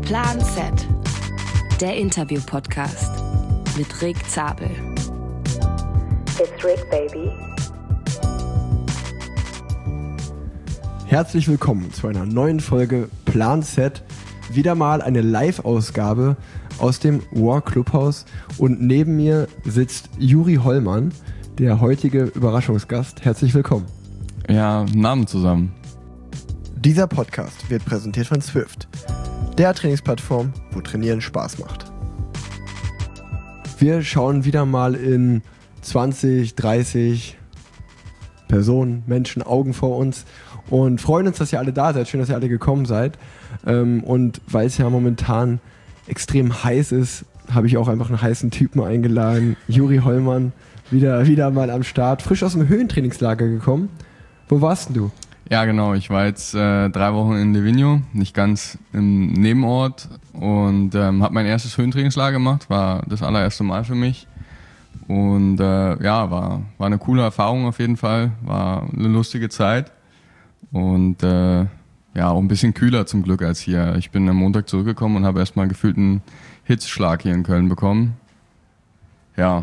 Plan Z, der Interview-Podcast mit Rick Zabel. It's Rick, baby. Herzlich willkommen zu einer neuen Folge Plan Z. Wieder mal eine Live-Ausgabe aus dem War Clubhaus. Und neben mir sitzt Juri Hollmann, der heutige Überraschungsgast. Herzlich willkommen. Ja, Namen zusammen. Dieser Podcast wird präsentiert von Zwift, der Trainingsplattform, wo Trainieren Spaß macht. Wir schauen wieder mal in 20, 30 Personen, Menschen, Augen vor uns und freuen uns, dass ihr alle da seid. Schön, dass ihr alle gekommen seid. Und weil es ja momentan extrem heiß ist, habe ich auch einfach einen heißen Typen eingeladen. Juri Hollmann, wieder mal am Start. Frisch aus dem Höhentrainingslager gekommen. Wo warst denn du? Ja, genau. Ich war jetzt 3 Wochen in Livigno, nicht ganz im Nebenort, und habe mein erstes Höhentrainingslager gemacht. War das allererste Mal für mich. Und war eine coole Erfahrung auf jeden Fall. War eine lustige Zeit. Und auch ein bisschen kühler zum Glück als hier. Ich bin am Montag zurückgekommen und habe erstmal gefühlt einen Hitzschlag hier in Köln bekommen. Ja.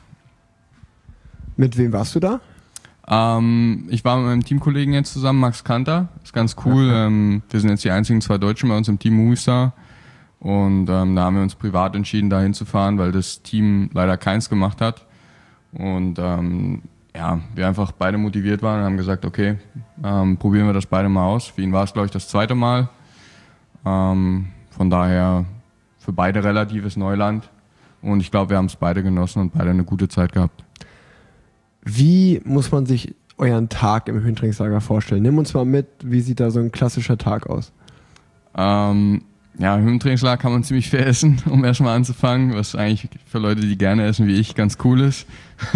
Mit wem warst du da? Ich war mit meinem Teamkollegen jetzt zusammen, Max Kanter. Ist ganz cool. Wir sind jetzt die einzigen 2 Deutschen bei uns im Team Movistar. Und da haben wir uns privat entschieden, da hinzufahren, weil das Team leider keins gemacht hat. Und wir einfach beide motiviert waren und haben gesagt, okay, probieren wir das beide mal aus. Für ihn war es, glaube ich, das 2. Mal. Von daher für beide relatives Neuland. Und ich glaube, wir haben es beide genossen und beide eine gute Zeit gehabt. Wie muss man sich euren Tag im Höhentrainingslager vorstellen? Nimm uns mal mit, wie sieht da so ein klassischer Tag aus? Im Höhentrainingslager kann man ziemlich viel essen, um erstmal anzufangen, was eigentlich für Leute, die gerne essen wie ich, ganz cool ist.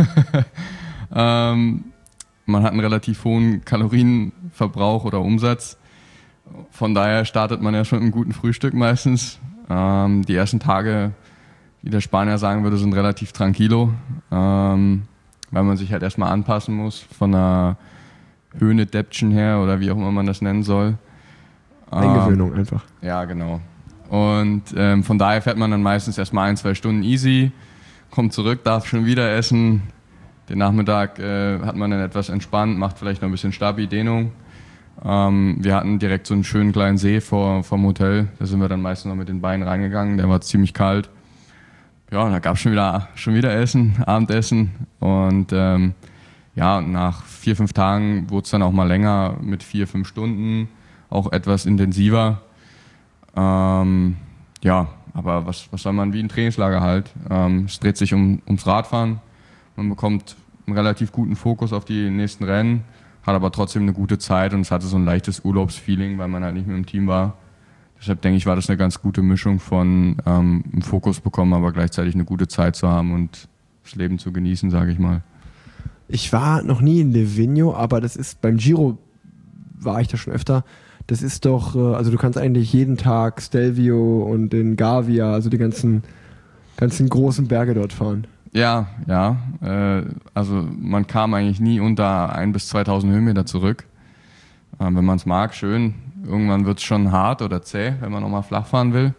Man hat einen relativ hohen Kalorienverbrauch oder Umsatz. Von daher startet man ja schon mit einem guten Frühstück meistens. Die ersten Tage, wie der Spanier sagen würde, sind relativ tranquilo, weil man sich halt erstmal anpassen muss von der Höhenadaption her oder wie auch immer man das nennen soll. Eingewöhnung einfach. Ja, genau. Und von daher fährt man dann meistens erstmal 1-2 Stunden easy, kommt zurück, darf schon wieder essen. Den Nachmittag hat man dann etwas entspannt, macht vielleicht noch ein bisschen Stabi-Dehnung. Wir hatten direkt so einen schönen kleinen See vom Hotel. Da sind wir dann meistens noch mit den Beinen reingegangen. Der war ziemlich kalt. Ja, und da gab es schon wieder Essen, Abendessen. Und nach 4-5 Tagen wurde es dann auch mal länger mit 4-5 Stunden, auch etwas intensiver. Aber was soll man, wie ein Trainingslager halt. Es dreht sich ums Radfahren. Man bekommt einen relativ guten Fokus auf die nächsten Rennen, hat aber trotzdem eine gute Zeit und es hatte so ein leichtes Urlaubsfeeling, weil man halt nicht mehr im Team war. Deshalb denke ich, war das eine ganz gute Mischung von einen Fokus bekommen, aber gleichzeitig eine gute Zeit zu haben und das Leben zu genießen, sage ich mal. Ich war noch nie in Livigno, aber das ist beim Giro, war ich da schon öfter. Das ist doch, also du kannst eigentlich jeden Tag Stelvio und den Gavia, also die ganzen großen Berge dort fahren. Ja. Also man kam eigentlich nie unter 1.000 bis 2.000 Höhenmeter zurück. Wenn man es mag, schön. Irgendwann wird es schon hart oder zäh, wenn man nochmal flach fahren will.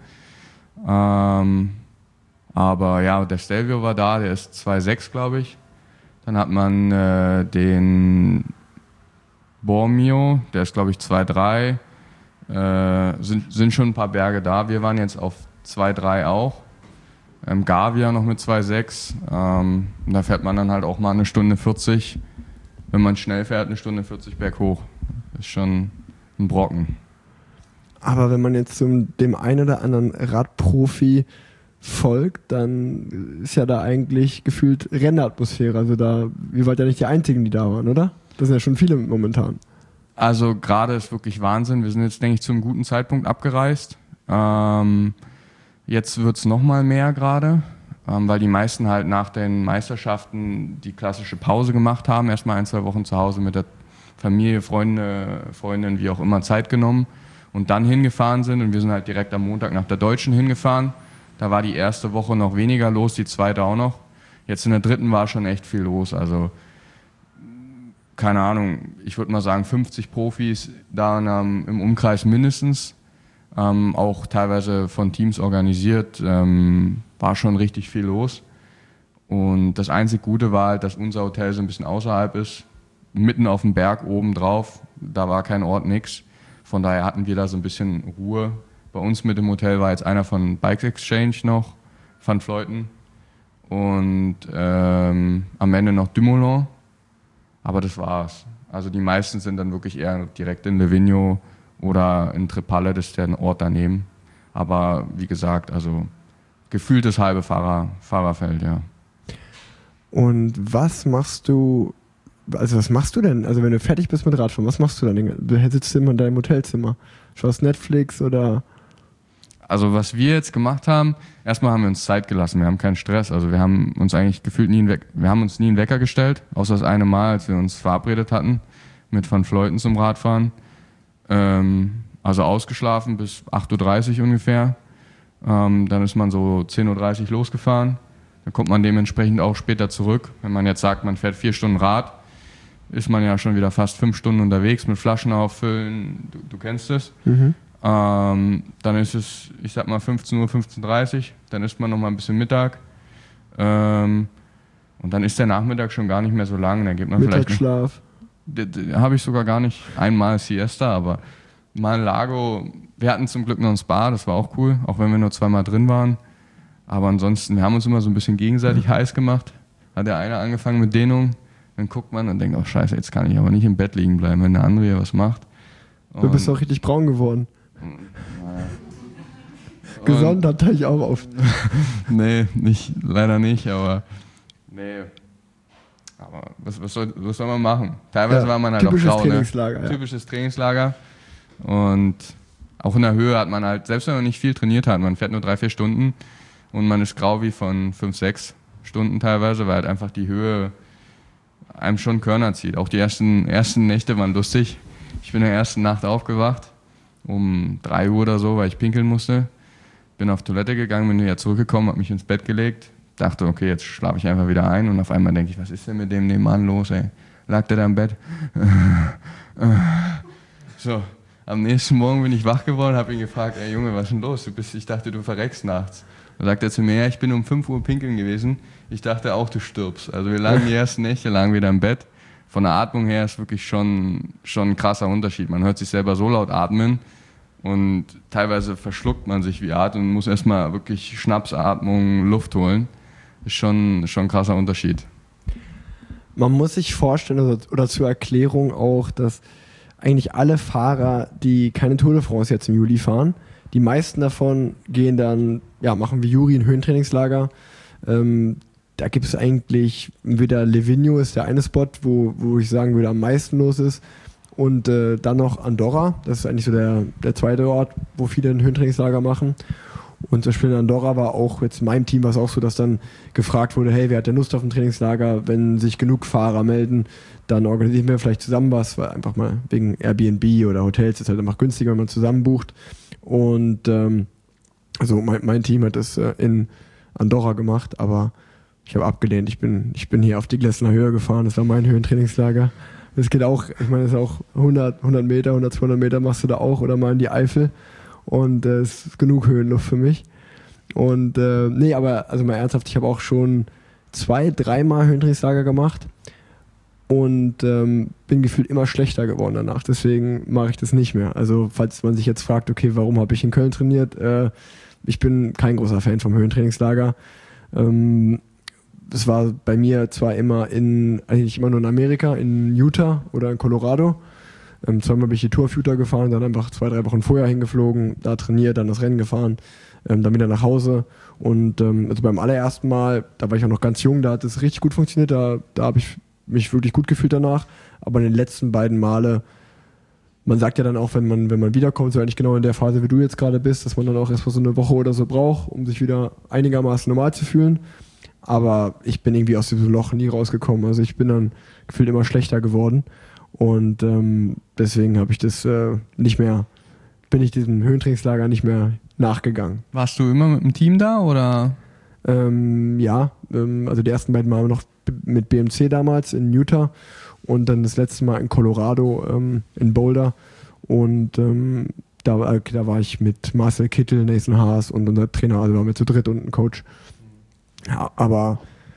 Aber ja, der Stelvio war da, der ist 2,6, glaube ich. Dann hat man den Bormio, der ist, glaube ich, 2,3. Sind schon ein paar Berge da. Wir waren jetzt auf 2,3 auch. Gavia noch mit 2,6. Da fährt man dann halt auch mal 1:40. Wenn man schnell fährt, 1:40 berghoch. Das ist schon ein Brocken. Aber wenn man jetzt dem einen oder anderen Radprofi folgt, dann ist ja da eigentlich gefühlt Rennatmosphäre. Also ihr wart ja nicht die Einzigen, die da waren, oder? Das sind ja schon viele momentan. Also gerade ist wirklich Wahnsinn. Wir sind jetzt, denke ich, zu einem guten Zeitpunkt abgereist. Jetzt wird es nochmal mehr gerade, weil die meisten halt nach den Meisterschaften die klassische Pause gemacht haben. Erstmal 1-2 Wochen zu Hause mit der Familie, Freundin, wie auch immer, Zeit genommen und dann hingefahren sind. Und wir sind halt direkt am Montag nach der Deutschen hingefahren. Da war die erste Woche noch weniger los, die zweite auch noch. Jetzt in der dritten war schon echt viel los. Also keine Ahnung, ich würde mal sagen 50 Profis da im Umkreis mindestens. auch teilweise von Teams organisiert, war schon richtig viel los. Und das einzig Gute war halt, dass unser Hotel so ein bisschen außerhalb ist, mitten auf dem Berg oben drauf, da war kein Ort, nix. Von daher hatten wir da so ein bisschen Ruhe. Bei uns mit dem Hotel war jetzt einer von Bikes Exchange noch, Van Vleuten. Und am Ende noch Dumoulin. Aber das war's. Also die meisten sind dann wirklich eher direkt in Livigno oder in Treppalle, das ist der Ort daneben. Aber wie gesagt, also gefühltes halbe Fahrerfeld, ja. Und was machst du denn? Also wenn du fertig bist mit Radfahren, was machst du dann? Du sitzt immer in deinem Hotelzimmer, schaust Netflix oder... Also was wir jetzt gemacht haben, erstmal haben wir uns Zeit gelassen, wir haben keinen Stress. Also wir haben uns eigentlich gefühlt nie einen Wecker gestellt, außer das eine Mal, als wir uns verabredet hatten mit Van Vleuten zum Radfahren. Also ausgeschlafen bis 8.30 Uhr ungefähr. Dann ist man so 10.30 Uhr losgefahren. Dann kommt man dementsprechend auch später zurück. Wenn man jetzt sagt, man fährt 4 Stunden Rad, ist man ja schon wieder fast 5 Stunden unterwegs mit Flaschen auffüllen. Du kennst es. Mhm. Dann ist es, ich sag mal 15 Uhr, 15.30 Uhr. Dann isst man noch mal ein bisschen Mittag. Und dann ist der Nachmittag schon gar nicht mehr so lang. Dann geht man Mittagsschlaf. Habe ich sogar gar nicht. Einmal Siesta, aber mal ein Lago. Wir hatten zum Glück noch ein Spa, das war auch cool, auch wenn wir nur 2-mal drin waren. Aber ansonsten, wir haben uns immer so ein bisschen gegenseitig heiß gemacht. Hat der eine angefangen mit Dehnung, dann guckt man und denkt, oh scheiße, jetzt kann ich aber nicht im Bett liegen bleiben, wenn der andere hier was macht. Du bist auch richtig braun geworden. Gesund hat euch auch auf. Nee, leider nicht, aber nee. Aber was soll man machen? Teilweise war man halt auch grau, Trainingslager, ne? Typisches Trainingslager. Und auch in der Höhe hat man halt, selbst wenn man nicht viel trainiert hat, man fährt nur 3-4 Stunden und man ist grau wie von 5-6 Stunden teilweise, weil halt einfach die Höhe einem schon Körner zieht. Auch die ersten Nächte waren lustig. Ich bin in der ersten Nacht aufgewacht, um 3 Uhr oder so, weil ich pinkeln musste. Bin auf Toilette gegangen, bin wieder zurückgekommen, habe mich ins Bett gelegt. Dachte, okay, jetzt schlafe ich einfach wieder ein. Und auf einmal denke ich, was ist denn mit dem nebenan los, ey? Lag der da im Bett? So, am nächsten Morgen bin ich wach geworden, habe ihn gefragt, ey Junge, was ist denn los? Ich dachte, du verreckst nachts. Da sagt er zu mir, ja, ich bin um 5 Uhr pinkeln gewesen. Ich dachte auch, du stirbst. Also wir lagen die ersten Nächte wieder im Bett. Von der Atmung her ist wirklich schon ein krasser Unterschied. Man hört sich selber so laut atmen und teilweise verschluckt man sich wie Art und muss erstmal wirklich Schnapsatmung, Luft holen. Ist schon ein krasser Unterschied. Man muss sich vorstellen, oder zur Erklärung auch, dass eigentlich alle Fahrer, die keine Tour de France jetzt im Juli fahren, die meisten davon gehen dann, ja, machen wie Juri ein Höhentrainingslager. Da gibt es eigentlich wieder Livigno ist der eine Spot, wo ich sagen würde, am meisten los ist. Und dann noch Andorra, das ist eigentlich so der zweite Ort, wo viele ein Höhentrainingslager machen. Und zum Beispiel in Andorra war auch, jetzt in meinem Team war es auch so, dass dann gefragt wurde, hey, wer hat denn Lust auf ein Trainingslager? Wenn sich genug Fahrer melden, dann organisieren wir vielleicht zusammen was, weil einfach mal wegen Airbnb oder Hotels ist halt einfach günstiger, wenn man zusammen bucht. Und also mein Team hat das in Andorra gemacht, aber ich habe abgelehnt. Ich bin hier auf die Glessner Höhe gefahren, das war mein Höhentrainingslager. Das geht auch, ich meine, das ist auch 100 Meter, 200 Meter machst du da auch oder mal in die Eifel. Und es ist genug Höhenluft für mich. Und nee, aber also mal ernsthaft, ich habe auch schon 2-3 Mal Höhentrainingslager gemacht und bin gefühlt immer schlechter geworden danach. Deswegen mache ich das nicht mehr. Also falls man sich jetzt fragt, okay, warum habe ich in Köln trainiert? Ich bin kein großer Fan vom Höhentrainingslager. Es war bei mir zwar eigentlich immer nur in Amerika, in Utah oder in Colorado. Zweimal bin ich die Tour of Utah gefahren, dann einfach 2-3 Wochen vorher hingeflogen, da trainiert, dann das Rennen gefahren, dann wieder nach Hause. Und also beim allerersten Mal, da war ich auch noch ganz jung, da hat es richtig gut funktioniert, da habe ich mich wirklich gut gefühlt danach. Aber in den letzten beiden Male, man sagt ja dann auch, wenn man wiederkommt, so eigentlich genau in der Phase, wie du jetzt gerade bist, dass man dann auch erstmal so eine Woche oder so braucht, um sich wieder einigermaßen normal zu fühlen. Aber ich bin irgendwie aus diesem Loch nie rausgekommen. Also ich bin dann gefühlt immer schlechter geworden. Und deswegen habe ich das bin ich diesem Höhentrainingslager nicht mehr nachgegangen. Warst du immer mit dem Team da oder? Ja, also die ersten beiden Mal noch mit BMC damals in Utah und dann das letzte Mal in Colorado in Boulder. Und Da war ich mit Marcel Kittel, Nathan Haas und unser Trainer, also waren wir zu dritt und ein Coach. Ja, aber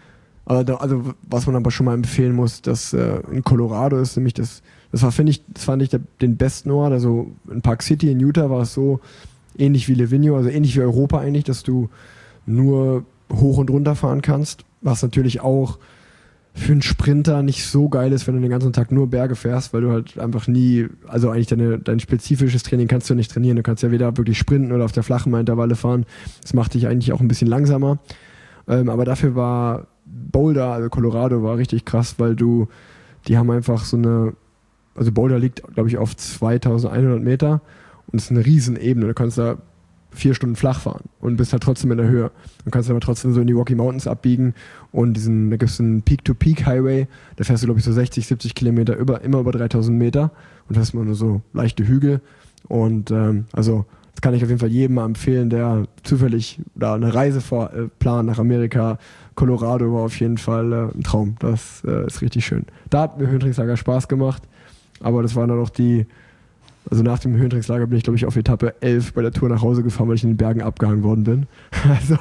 was man aber schon mal empfehlen muss, dass in Colorado ist nämlich das fand ich den besten Ort. Also in Park City in Utah war es so ähnlich wie Livigno, also ähnlich wie Europa eigentlich, dass du nur hoch und runter fahren kannst, was natürlich auch für einen Sprinter nicht so geil ist, wenn du den ganzen Tag nur Berge fährst, weil du halt einfach nie, also eigentlich dein spezifisches Training kannst du nicht trainieren. Du kannst ja weder wirklich sprinten oder auf der flachen Intervalle fahren. Das macht dich eigentlich auch ein bisschen langsamer. Aber dafür war Boulder, also Colorado, war richtig krass, weil die haben einfach also Boulder liegt, glaube ich, auf 2100 Meter und es ist eine riesen Ebene. Du kannst da 4 Stunden flach fahren und bist halt trotzdem in der Höhe. Du kannst aber trotzdem so in die Rocky Mountains abbiegen und da gibt es einen Peak-to-Peak-Highway, da fährst du, glaube ich, so 60, 70 Kilometer immer über 3000 Meter und hast mal nur so leichte Hügel und also das kann ich auf jeden Fall jedem mal empfehlen, der zufällig da eine Reise plant nach Amerika. Colorado war auf jeden Fall ein Traum, das ist richtig schön. Da hat mir Höhentrainingslager Spaß gemacht, aber das waren dann auch also nach dem Höhentrainingslager bin ich, glaube ich, auf Etappe 11 bei der Tour nach Hause gefahren, weil ich in den Bergen abgehangen worden bin. Also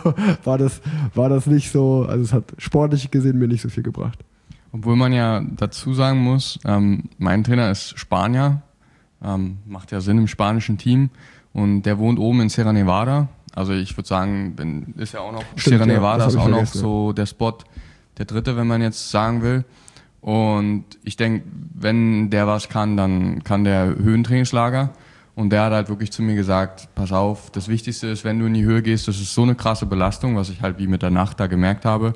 war das nicht so, also es hat sportlich gesehen mir nicht so viel gebracht. Obwohl man ja dazu sagen muss, mein Trainer ist Spanier, macht ja Sinn im spanischen Team und der wohnt oben in Sierra Nevada. Also ich würde sagen, ist ja auch noch, Stimmt, Sierra Nevada ist auch noch vergessen, so der Spot, der dritte, wenn man jetzt sagen will. Und ich denke, wenn der was kann, dann kann der Höhentrainingslager. Und der hat halt wirklich zu mir gesagt, pass auf, das Wichtigste ist, wenn du in die Höhe gehst, das ist so eine krasse Belastung, was ich halt wie mit der Nacht da gemerkt habe,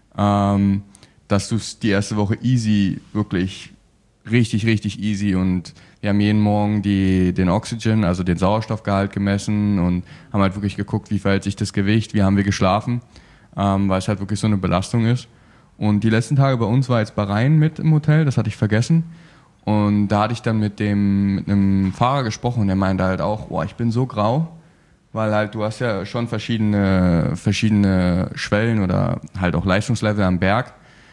dass du es die erste Woche easy, wirklich richtig, richtig easy, und wir haben jeden Morgen den Oxygen, also den Sauerstoffgehalt gemessen und haben halt wirklich geguckt, wie verhält sich das Gewicht, wie haben wir geschlafen, weil es halt wirklich so eine Belastung ist. Und die letzten Tage bei uns war jetzt Bahrain mit im Hotel, das hatte ich vergessen. Und da hatte ich dann mit einem Fahrer gesprochen und der meinte halt auch, boah, ich bin so grau, weil halt du hast ja schon verschiedene Schwellen oder halt auch Leistungslevel am Berg.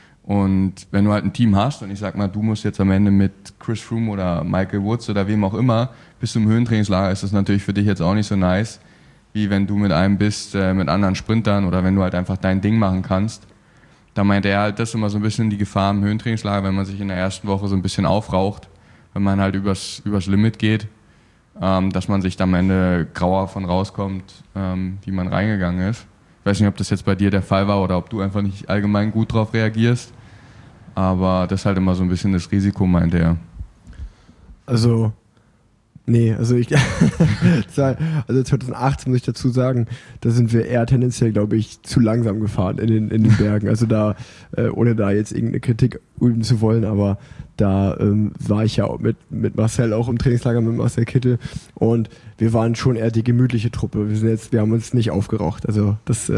Und wenn du halt ein Team hast und ich sag mal, du musst jetzt am Ende mit Chris Froome oder Michael Woods oder wem auch immer bis zum Höhentrainingslager, ist das natürlich für dich jetzt auch nicht so nice, wie wenn du mit einem bist, mit anderen Sprintern oder wenn du halt einfach dein Ding machen kannst. Da meinte er halt, das ist immer so ein bisschen die Gefahr im Höhentrainingslager, wenn man sich in der ersten Woche so ein bisschen aufraucht, wenn man halt übers Limit geht, dass man sich dann am Ende grauer von rauskommt, wie man reingegangen ist. Ich weiß nicht, ob das jetzt bei dir der Fall war oder ob du einfach nicht allgemein gut drauf reagierst, aber das ist halt immer so ein bisschen das Risiko, meinte er. Also 2018 muss ich dazu sagen, da sind wir eher tendenziell, glaube ich, zu langsam gefahren in den Bergen. Also da, ohne da jetzt irgendeine Kritik üben zu wollen, aber da war ich ja auch mit Marcel auch im Trainingslager mit Marcel Kittel und wir waren schon eher die gemütliche Truppe. Wir haben uns nicht aufgeraucht. Also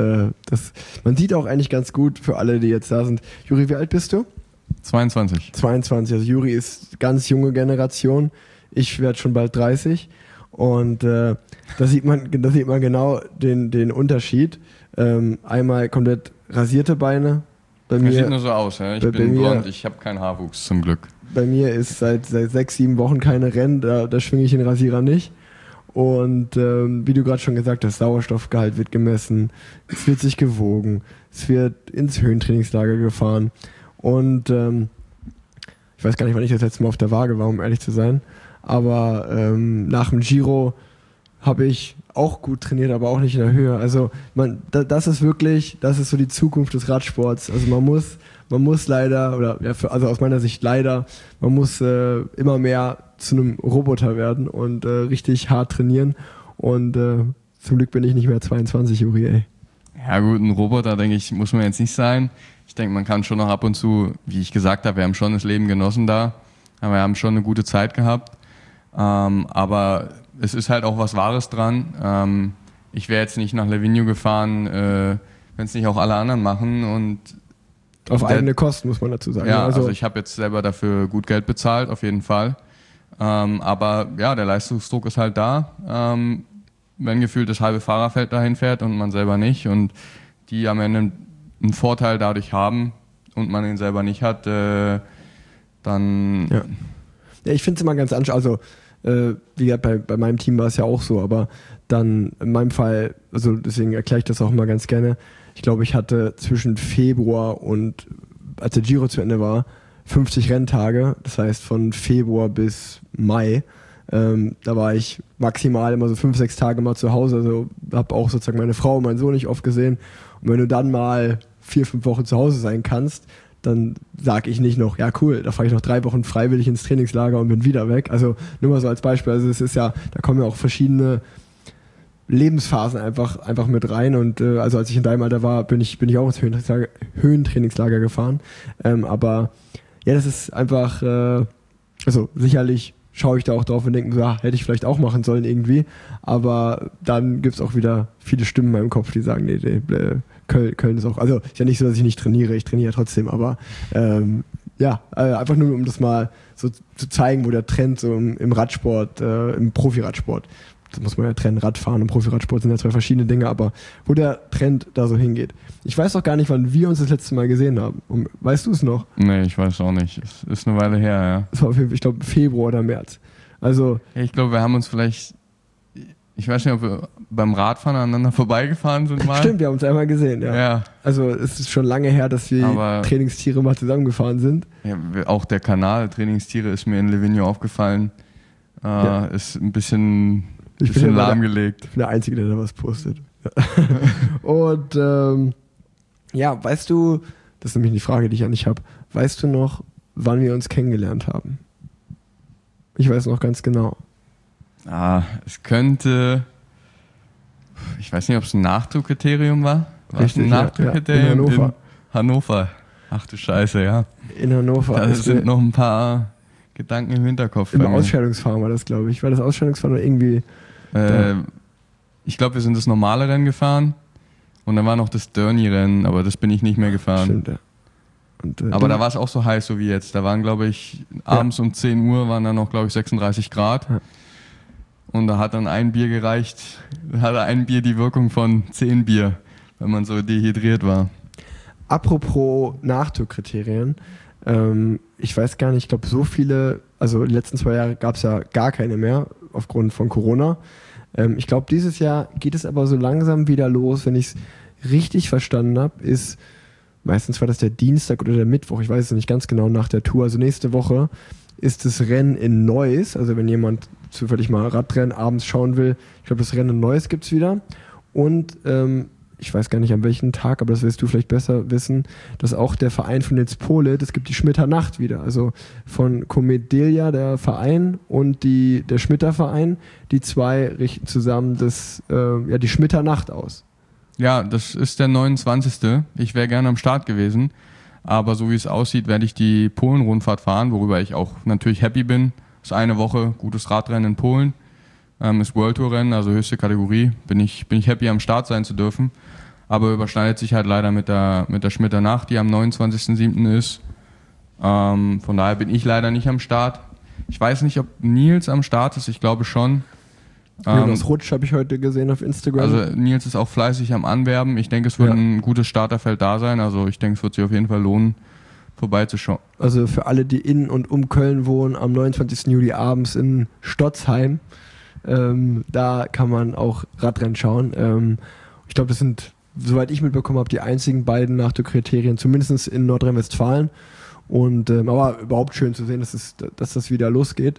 man sieht auch eigentlich ganz gut für alle, die jetzt da sind. Juri, wie alt bist du? 22. 22, also Juri ist ganz junge Generation. Ich werde schon bald 30 und da sieht man genau den Unterschied. Einmal komplett rasierte Beine. Bei mir sieht nur so aus, ja. Ich bin blond, ich habe keinen Haarwuchs zum Glück. Bei mir ist seit 6-7 Wochen keine Rennen, da schwinge ich den Rasierer nicht. Und wie du gerade schon gesagt hast, Sauerstoffgehalt wird gemessen, es wird sich gewogen, es wird ins Höhentrainingslager gefahren und ich weiß gar nicht, wann ich das letzte Mal auf der Waage war, um ehrlich zu sein. Aber nach dem Giro habe ich auch gut trainiert, aber auch nicht in der Höhe. Also das ist so die Zukunft des Radsports. Also man muss leider, also aus meiner Sicht leider, man muss immer mehr zu einem Roboter werden und richtig hart trainieren. Und zum Glück bin ich nicht mehr 22, Juri, ey. Ja gut, ein Roboter, denke ich, muss man jetzt nicht sein. Ich denke, man kann schon noch ab und zu, wie ich gesagt habe, wir haben schon das Leben genossen da. Aber wir haben schon eine gute Zeit gehabt. Aber es ist halt auch was Wahres dran. Ich wäre jetzt nicht nach Livigno gefahren, wenn es nicht auch alle anderen machen. Und auf eigene Kosten, muss man dazu sagen. Ja, also ich habe jetzt selber dafür gut Geld bezahlt, auf jeden Fall. Aber ja, der Leistungsdruck ist halt da. Wenn gefühlt das halbe Fahrerfeld dahin fährt und man selber nicht und die am Ende einen Vorteil dadurch haben und man ihn selber nicht hat, dann... Ja, ich finde es immer ganz anstrengend. Also Wie gesagt, bei meinem Team war es ja auch so, aber dann in meinem Fall, also deswegen erkläre ich das auch immer ganz gerne. Ich glaube, ich hatte zwischen Februar und als der Giro zu Ende war, 50 Renntage, das heißt von Februar bis Mai. Da war ich maximal immer so 5-6 Tage mal zu Hause, also habe auch sozusagen meine Frau und meinen Sohn nicht oft gesehen. Und wenn du dann mal 4-5 Wochen zu Hause sein kannst, dann sage ich nicht noch, ja cool, da fahre ich noch 3 Wochen freiwillig ins Trainingslager und bin wieder weg. Also nur mal so als Beispiel, also es ist ja, da kommen ja auch verschiedene Lebensphasen einfach mit rein und also als ich in deinem Alter war, bin ich auch ins Höhentrainingslager gefahren. Aber ja, das ist einfach, also sicherlich schaue ich da auch drauf und denke so, hätte ich vielleicht auch machen sollen irgendwie. Aber dann gibt es auch wieder viele Stimmen in meinem Kopf, die sagen, nee, Köln ist auch, also ist ja nicht so, dass ich nicht trainiere, ich trainiere ja trotzdem, aber einfach nur, um das mal so zu zeigen, wo der Trend so im Radsport, im Profiradsport, das muss man ja trennen, Radfahren und Profiradsport sind ja 2 verschiedene Dinge, aber wo der Trend da so hingeht. Ich weiß auch gar nicht, wann wir uns das letzte Mal gesehen haben. Weißt du es noch? Nee, ich weiß auch nicht. Es ist eine Weile her, ja. Es war auf jeden Fall, ich glaube, Februar oder März. Also, ich glaube, wir haben uns vielleicht, ich weiß nicht, ob wir beim Radfahren aneinander vorbeigefahren sind mal. Stimmt, wir haben uns einmal gesehen, ja. Also es ist schon lange her, dass wir Trainingstiere mal zusammengefahren sind. Ja, auch der Kanal Trainingstiere ist mir in Livigno aufgefallen. Ist ein bisschen lahmgelegt. Ich bin der Einzige, der da was postet. Und weißt du, das ist nämlich die Frage, die ich an dich habe, weißt du noch, wann wir uns kennengelernt haben? Ich weiß noch ganz genau. Es könnte, ich weiß nicht, ob es ein Nachdruckkriterium war. Richtig, ein Nachdruckkriterium? In Hannover. Hannover. Ach du Scheiße, ja. In Hannover. Da sind noch ein paar Gedanken im Hinterkopf. Im Ausscheidungsfahren war das, glaube ich. War das Ausscheidungsfahren oder irgendwie? Ich glaube, wir sind das normale Rennen gefahren und dann war noch das Derny-Rennen, aber das bin ich nicht mehr gefahren. Stimmt, ja. Und, aber da war es auch so heiß, so wie jetzt. Da waren, glaube ich, abends um 10 Uhr waren dann noch, glaube ich, 36 Grad. Ja. Und da hat dann ein Bier gereicht, hatte ein Bier die Wirkung von 10 Bier, wenn man so dehydriert war. Apropos Nachdruckkriterien, ich weiß gar nicht, ich glaube so viele, also die letzten 2 Jahre gab es ja gar keine mehr aufgrund von Corona. Ich glaube dieses Jahr geht es aber so langsam wieder los, wenn ich es richtig verstanden habe, ist, meistens war das der Dienstag oder der Mittwoch, ich weiß es nicht ganz genau, nach der Tour, also nächste Woche ist das Rennen in Neuss, also wenn jemand zufällig mal Radrennen abends schauen will, ich glaube das Rennen in Neuss gibt es wieder und ich weiß gar nicht an welchem Tag, aber das wirst du vielleicht besser wissen, dass auch der Verein von Nils Pohle, das gibt die Schmitter Nacht wieder, also von Comet Delia, der Verein und der Schmitter Verein, die 2 richten zusammen die Schmitter Nacht aus. Ja, das ist der 29. Ich wäre gerne am Start gewesen, aber so wie es aussieht, werde ich die Polen-Rundfahrt fahren, worüber ich auch natürlich happy bin. Das ist eine Woche, gutes Radrennen in Polen. Ist World Tour Rennen, also höchste Kategorie. Bin ich happy, am Start sein zu dürfen. Aber überschneidet sich halt leider mit der Schmitter Nacht, die am 29.07. ist. Von daher bin ich leider nicht am Start. Ich weiß nicht, ob Nils am Start ist, ich glaube schon. Jonas Rutsch habe ich heute gesehen auf Instagram. Also Nils ist auch fleißig am Anwerben. Ich denke, es wird ein gutes Starterfeld da sein. Also ich denke, es wird sich auf jeden Fall lohnen, vorbeizuschauen. Also für alle, die in und um Köln wohnen, am 29. Juli abends in Stotzheim, da kann man auch Radrennen schauen. Ich glaube, das sind, soweit ich mitbekommen habe, die einzigen beiden Nachdruckkriterien, zumindest in Nordrhein-Westfalen. Und aber überhaupt schön zu sehen, dass das wieder losgeht.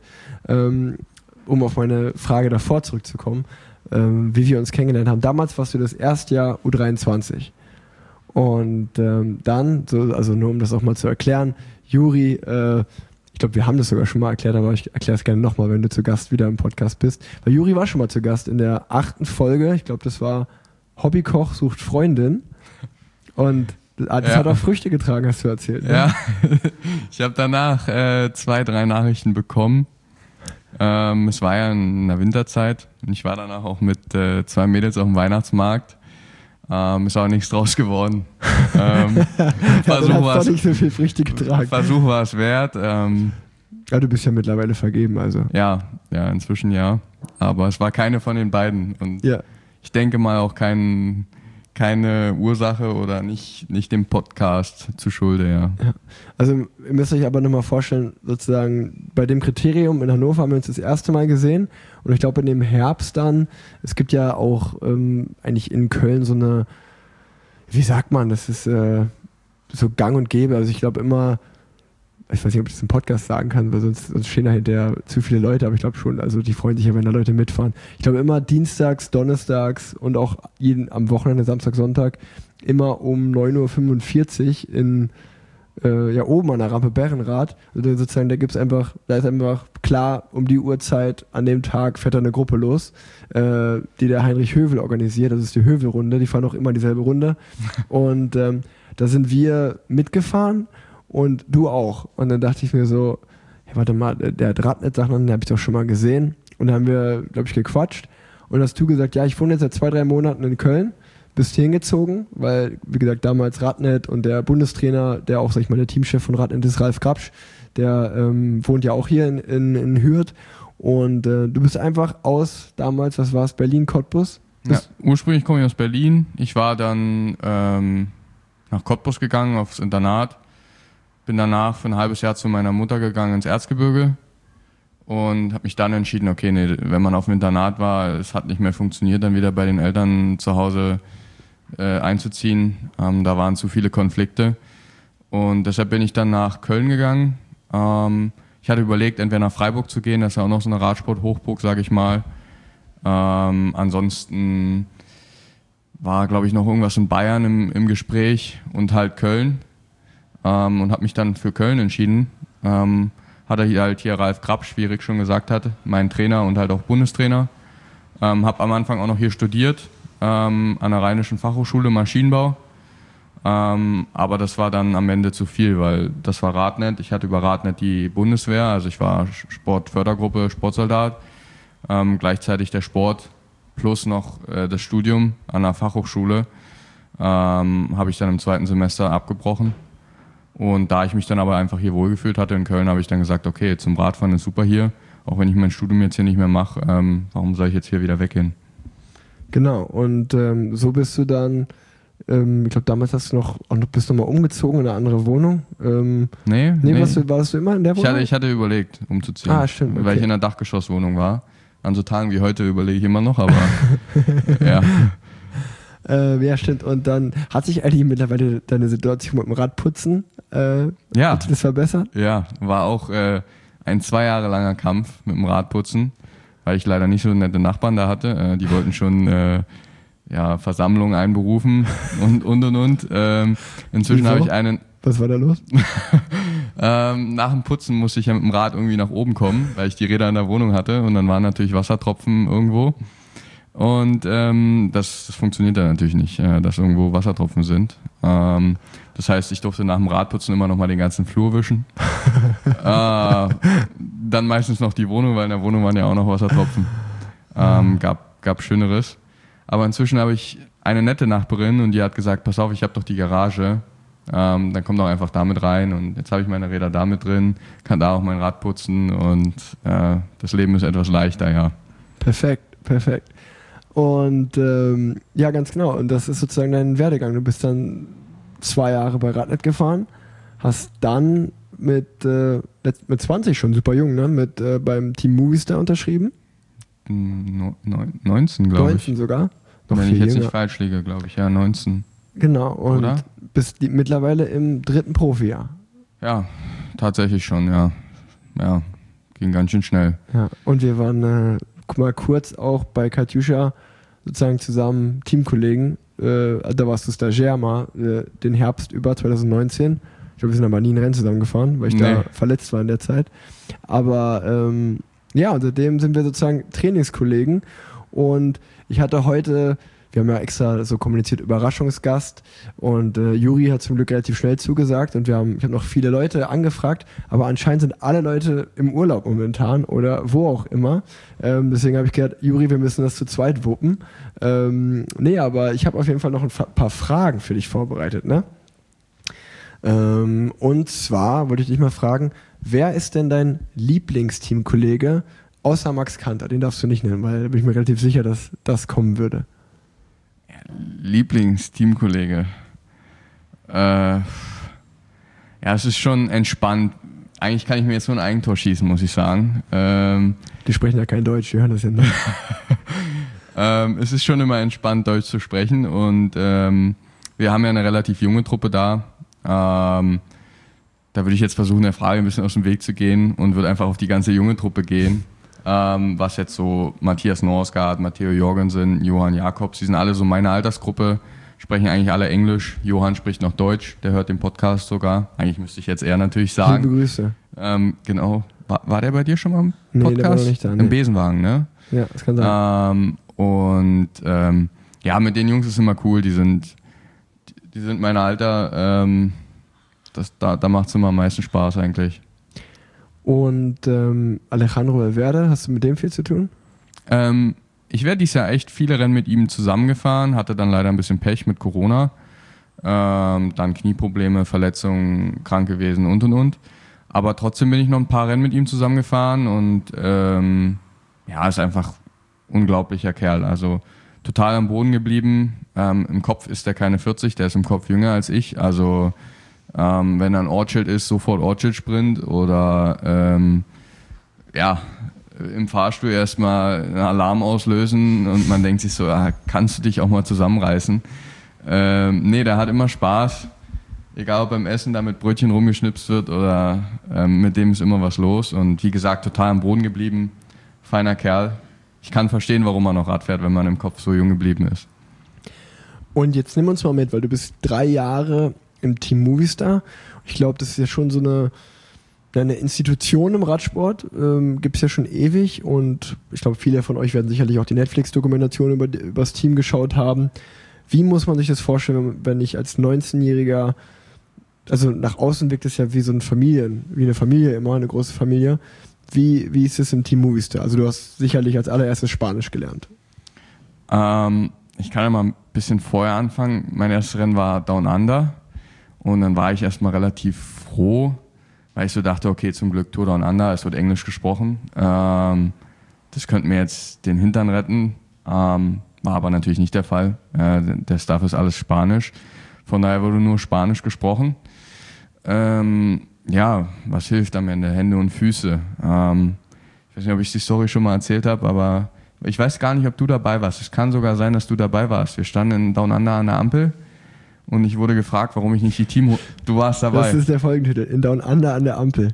Um auf meine Frage davor zurückzukommen, wie wir uns kennengelernt haben. Damals warst du das Erstjahr U23. Und dann, also nur um das auch mal zu erklären, Juri, ich glaube, wir haben das sogar schon mal erklärt, aber ich erkläre es gerne nochmal, wenn du zu Gast wieder im Podcast bist. Weil Juri war schon mal zu Gast in der 8. Folge, ich glaube, das war Hobbykoch sucht Freundin. Und das hat auch Früchte getragen, hast du erzählt. Ne? Ja, ich habe danach 2-3 Nachrichten bekommen. Es war ja in der Winterzeit und ich war danach auch mit 2 Mädels auf dem Weihnachtsmarkt. Ist auch nichts draus geworden. Versuch war es nicht so viel Früchte getragen. Versuch war es wert. Ja, du bist ja mittlerweile vergeben, also. Ja, inzwischen ja. Aber es war keine von den beiden. Und ich denke mal auch kein keine Ursache oder nicht dem Podcast zu Schulde, ja. Also ihr müsst euch aber nochmal vorstellen, sozusagen bei dem Kriterium in Hannover haben wir uns das erste Mal gesehen und ich glaube in dem Herbst dann, es gibt ja auch eigentlich in Köln so eine, wie sagt man, das ist so gang und gäbe, also ich glaube immer, ich weiß nicht, ob ich das im Podcast sagen kann, weil sonst stehen da hinterher zu viele Leute, aber ich glaube schon, also die freuen sich ja, wenn da Leute mitfahren. Ich glaube immer dienstags, donnerstags und auch am Wochenende, Samstag, Sonntag, immer um 9.45 Uhr oben an der Rampe Bärenrad. Also sozusagen, da ist einfach klar, um die Uhrzeit an dem Tag fährt da eine Gruppe los, die der Heinrich Hövel organisiert, das ist die Hövel-Runde, die fahren auch immer dieselbe Runde. Und da sind wir mitgefahren. Und du auch. Und dann dachte ich mir so, hey, warte mal, der hat Radnet-Sachen, den habe ich doch schon mal gesehen. Und dann haben wir, glaube ich, gequatscht. Und hast du gesagt, ja, ich wohne jetzt seit 2-3 Monaten in Köln, bist hier hingezogen, weil, wie gesagt, damals Radnet und der Bundestrainer, der auch, sag ich mal, der Teamchef von Radnet ist, Ralf Krapsch, der wohnt ja auch hier in Hürth. Und du bist einfach damals, was war es, Berlin, Cottbus? Ja, ursprünglich komme ich aus Berlin. Ich war dann nach Cottbus gegangen, aufs Internat. Bin danach für ein halbes Jahr zu meiner Mutter gegangen ins Erzgebirge und habe mich dann entschieden, okay, nee, wenn man auf dem Internat war, es hat nicht mehr funktioniert, dann wieder bei den Eltern zu Hause einzuziehen. Da waren zu viele Konflikte und deshalb bin ich dann nach Köln gegangen. Ich hatte überlegt, entweder nach Freiburg zu gehen, das ist ja auch noch so eine Radsport-Hochburg, sage ich mal. Ansonsten war, glaube ich, noch irgendwas in Bayern im Gespräch und halt Köln. Und habe mich dann für Köln entschieden. Hatte hier Ralf Krapsch, wie Rick schon gesagt hat, mein Trainer und halt auch Bundestrainer. Habe am Anfang auch noch hier studiert, an der Rheinischen Fachhochschule Maschinenbau. Aber das war dann am Ende zu viel, weil das war Radnet. Ich hatte über Radnet die Bundeswehr, also ich war Sportfördergruppe, Sportsoldat. Gleichzeitig der Sport plus noch das Studium an der Fachhochschule. Habe ich dann im 2. Semester abgebrochen. Und da ich mich dann aber einfach hier wohlgefühlt hatte in Köln, habe ich dann gesagt, okay, zum Radfahren ist super hier. Auch wenn ich mein Studium jetzt hier nicht mehr mache, warum soll ich jetzt hier wieder weggehen? Genau, und so bist du dann, ich glaube damals bist du noch mal umgezogen in eine andere Wohnung. Nee. Warst du immer in der Wohnung? Ich hatte überlegt, umzuziehen. Ah, stimmt. Okay. Weil ich in einer Dachgeschosswohnung war. An so Tagen wie heute überlege ich immer noch, aber ja. Ja, stimmt. Und dann hat sich eigentlich mittlerweile deine Situation mit dem Radputzen hat sich das verbessert? Ja, war auch ein 2 Jahre langer Kampf mit dem Radputzen, weil ich leider nicht so nette Nachbarn da hatte. Die wollten schon Versammlungen einberufen und. Inzwischen habe ich einen... Was war da los? Nach dem Putzen musste ich ja mit dem Rad irgendwie nach oben kommen, weil ich die Räder in der Wohnung hatte und dann waren natürlich Wassertropfen irgendwo. Und das funktioniert dann natürlich nicht, dass irgendwo Wassertropfen sind. Das heißt, ich durfte nach dem Radputzen immer noch mal den ganzen Flur wischen. Dann meistens noch die Wohnung, weil in der Wohnung waren ja auch noch Wassertropfen. Gab Schöneres. Aber inzwischen habe ich eine nette Nachbarin und die hat gesagt, pass auf, ich habe doch die Garage. Dann komm doch einfach damit rein und jetzt habe ich meine Räder da mit drin, kann da auch mein Rad putzen und das Leben ist etwas leichter, ja. Perfekt. Und ja, ganz genau. Und das ist sozusagen dein Werdegang. Du bist dann 2 Jahre bei Radnet gefahren, hast dann mit 20 schon super jung, ne? Beim Team Movistar unterschrieben. 19, glaube ich. 19 sogar. Noch wenn viel ich jetzt jünger. nicht falsch liege, glaube ich. Ja, 19. Genau. Und oder? bist mittlerweile im 3. Profijahr. Ja, tatsächlich schon, ja. Ja, ging ganz schön schnell. Ja. Und wir waren mal kurz auch bei Katjuscha sozusagen zusammen Teamkollegen. Da warst du Stagiaire mal den Herbst über 2019. Ich glaube, wir sind aber nie ein Rennen zusammengefahren, weil ich da verletzt war in der Zeit. Aber ja, und seitdem sind wir sozusagen Trainingskollegen. Und ich hatte heute, wir haben ja extra so kommuniziert, Überraschungsgast. Und Juri hat zum Glück relativ schnell zugesagt. Und ich habe noch viele Leute angefragt. Aber anscheinend sind alle Leute im Urlaub momentan oder wo auch immer. Deswegen habe ich gedacht, Juri, wir müssen das zu zweit wuppen. Nee, aber ich habe auf jeden Fall noch ein paar Fragen für dich vorbereitet, ne? Und zwar wollte ich dich mal fragen, wer ist denn dein Lieblingsteamkollege außer Max Kanter? Den darfst du nicht nennen, weil da bin ich mir relativ sicher, dass das kommen würde. Ja, Lieblingsteamkollege. Ja, es ist schon entspannt. Eigentlich kann ich mir jetzt nur ein Eigentor schießen, muss ich sagen. Die sprechen ja kein Deutsch, die hören das ja nicht. Es ist schon immer entspannt, Deutsch zu sprechen und wir haben ja eine relativ junge Truppe da. Da würde ich jetzt versuchen, der Frage ein bisschen aus dem Weg zu gehen und würde einfach auf die ganze junge Truppe gehen. Was jetzt so Matthias Norsgaard, Matteo Jorgensen, Johann Jakobs, die sind alle so meine Altersgruppe, sprechen eigentlich alle Englisch. Johann spricht noch Deutsch, der hört den Podcast sogar. Eigentlich müsste ich jetzt eher natürlich sagen. Liebe Grüße. Genau. War der bei dir schon mal im Podcast? Nee, der war noch nicht da. Nee. Im Besenwagen, ne? Ja, das kann sein. Ja, mit den Jungs ist immer cool, die sind mein Alter, da macht es immer am meisten Spaß eigentlich. Und Alejandro Valverde, hast du mit dem viel zu tun? Ich werde dieses Jahr echt viele Rennen mit ihm zusammengefahren, hatte dann leider ein bisschen Pech mit Corona, dann Knieprobleme, Verletzungen, krank gewesen und. Aber trotzdem bin ich noch ein paar Rennen mit ihm zusammengefahren und ja, ist einfach ein unglaublicher Kerl. Also total am Boden geblieben. Im Kopf ist er keine 40, der ist im Kopf jünger als ich. Also wenn er ein Ortsschild ist, sofort Ortsschild-Sprint oder ja, im Fahrstuhl erstmal einen Alarm auslösen und man denkt sich so, kannst du dich auch mal zusammenreißen? Nee, der hat immer Spaß. Egal ob beim Essen da mit Brötchen rumgeschnipst wird oder mit dem ist immer was los. Und wie gesagt, total am Boden geblieben. Feiner Kerl. Ich kann verstehen, warum man noch Rad fährt, wenn man im Kopf so jung geblieben ist. Und jetzt nimm uns mal mit, weil du bist 3 Jahre im Team Movistar. Ich glaube, das ist ja schon so eine Institution im Radsport. Gibt es ja schon ewig und ich glaube, viele von euch werden sicherlich auch die Netflix-Dokumentation über das Team geschaut haben. Wie muss man sich das vorstellen, wenn ich als 19-Jähriger, also nach außen wirkt es ja wie so eine Familie immer, eine große Familie. Wie ist es im Team Movistar? Also du hast sicherlich als allererstes Spanisch gelernt. Ich kann ja mal ein bisschen vorher anfangen. Mein erstes Rennen war Down Under und dann war ich erstmal relativ froh, weil ich so dachte, okay, zum Glück Tour Down Under, es wird Englisch gesprochen. Das könnte mir jetzt den Hintern retten. War aber natürlich nicht der Fall. Der Stuff ist alles Spanisch. Von daher wurde nur Spanisch gesprochen. Ja, was hilft am Ende? Hände und Füße. Ich weiß nicht, ob ich die Story schon mal erzählt habe, aber ich weiß gar nicht, ob du dabei warst. Es kann sogar sein, dass du dabei warst. Wir standen in Down Under an der Ampel und ich wurde gefragt, warum ich nicht die Team... Du warst dabei. Das ist der Folgentitel. In Down Under an der Ampel.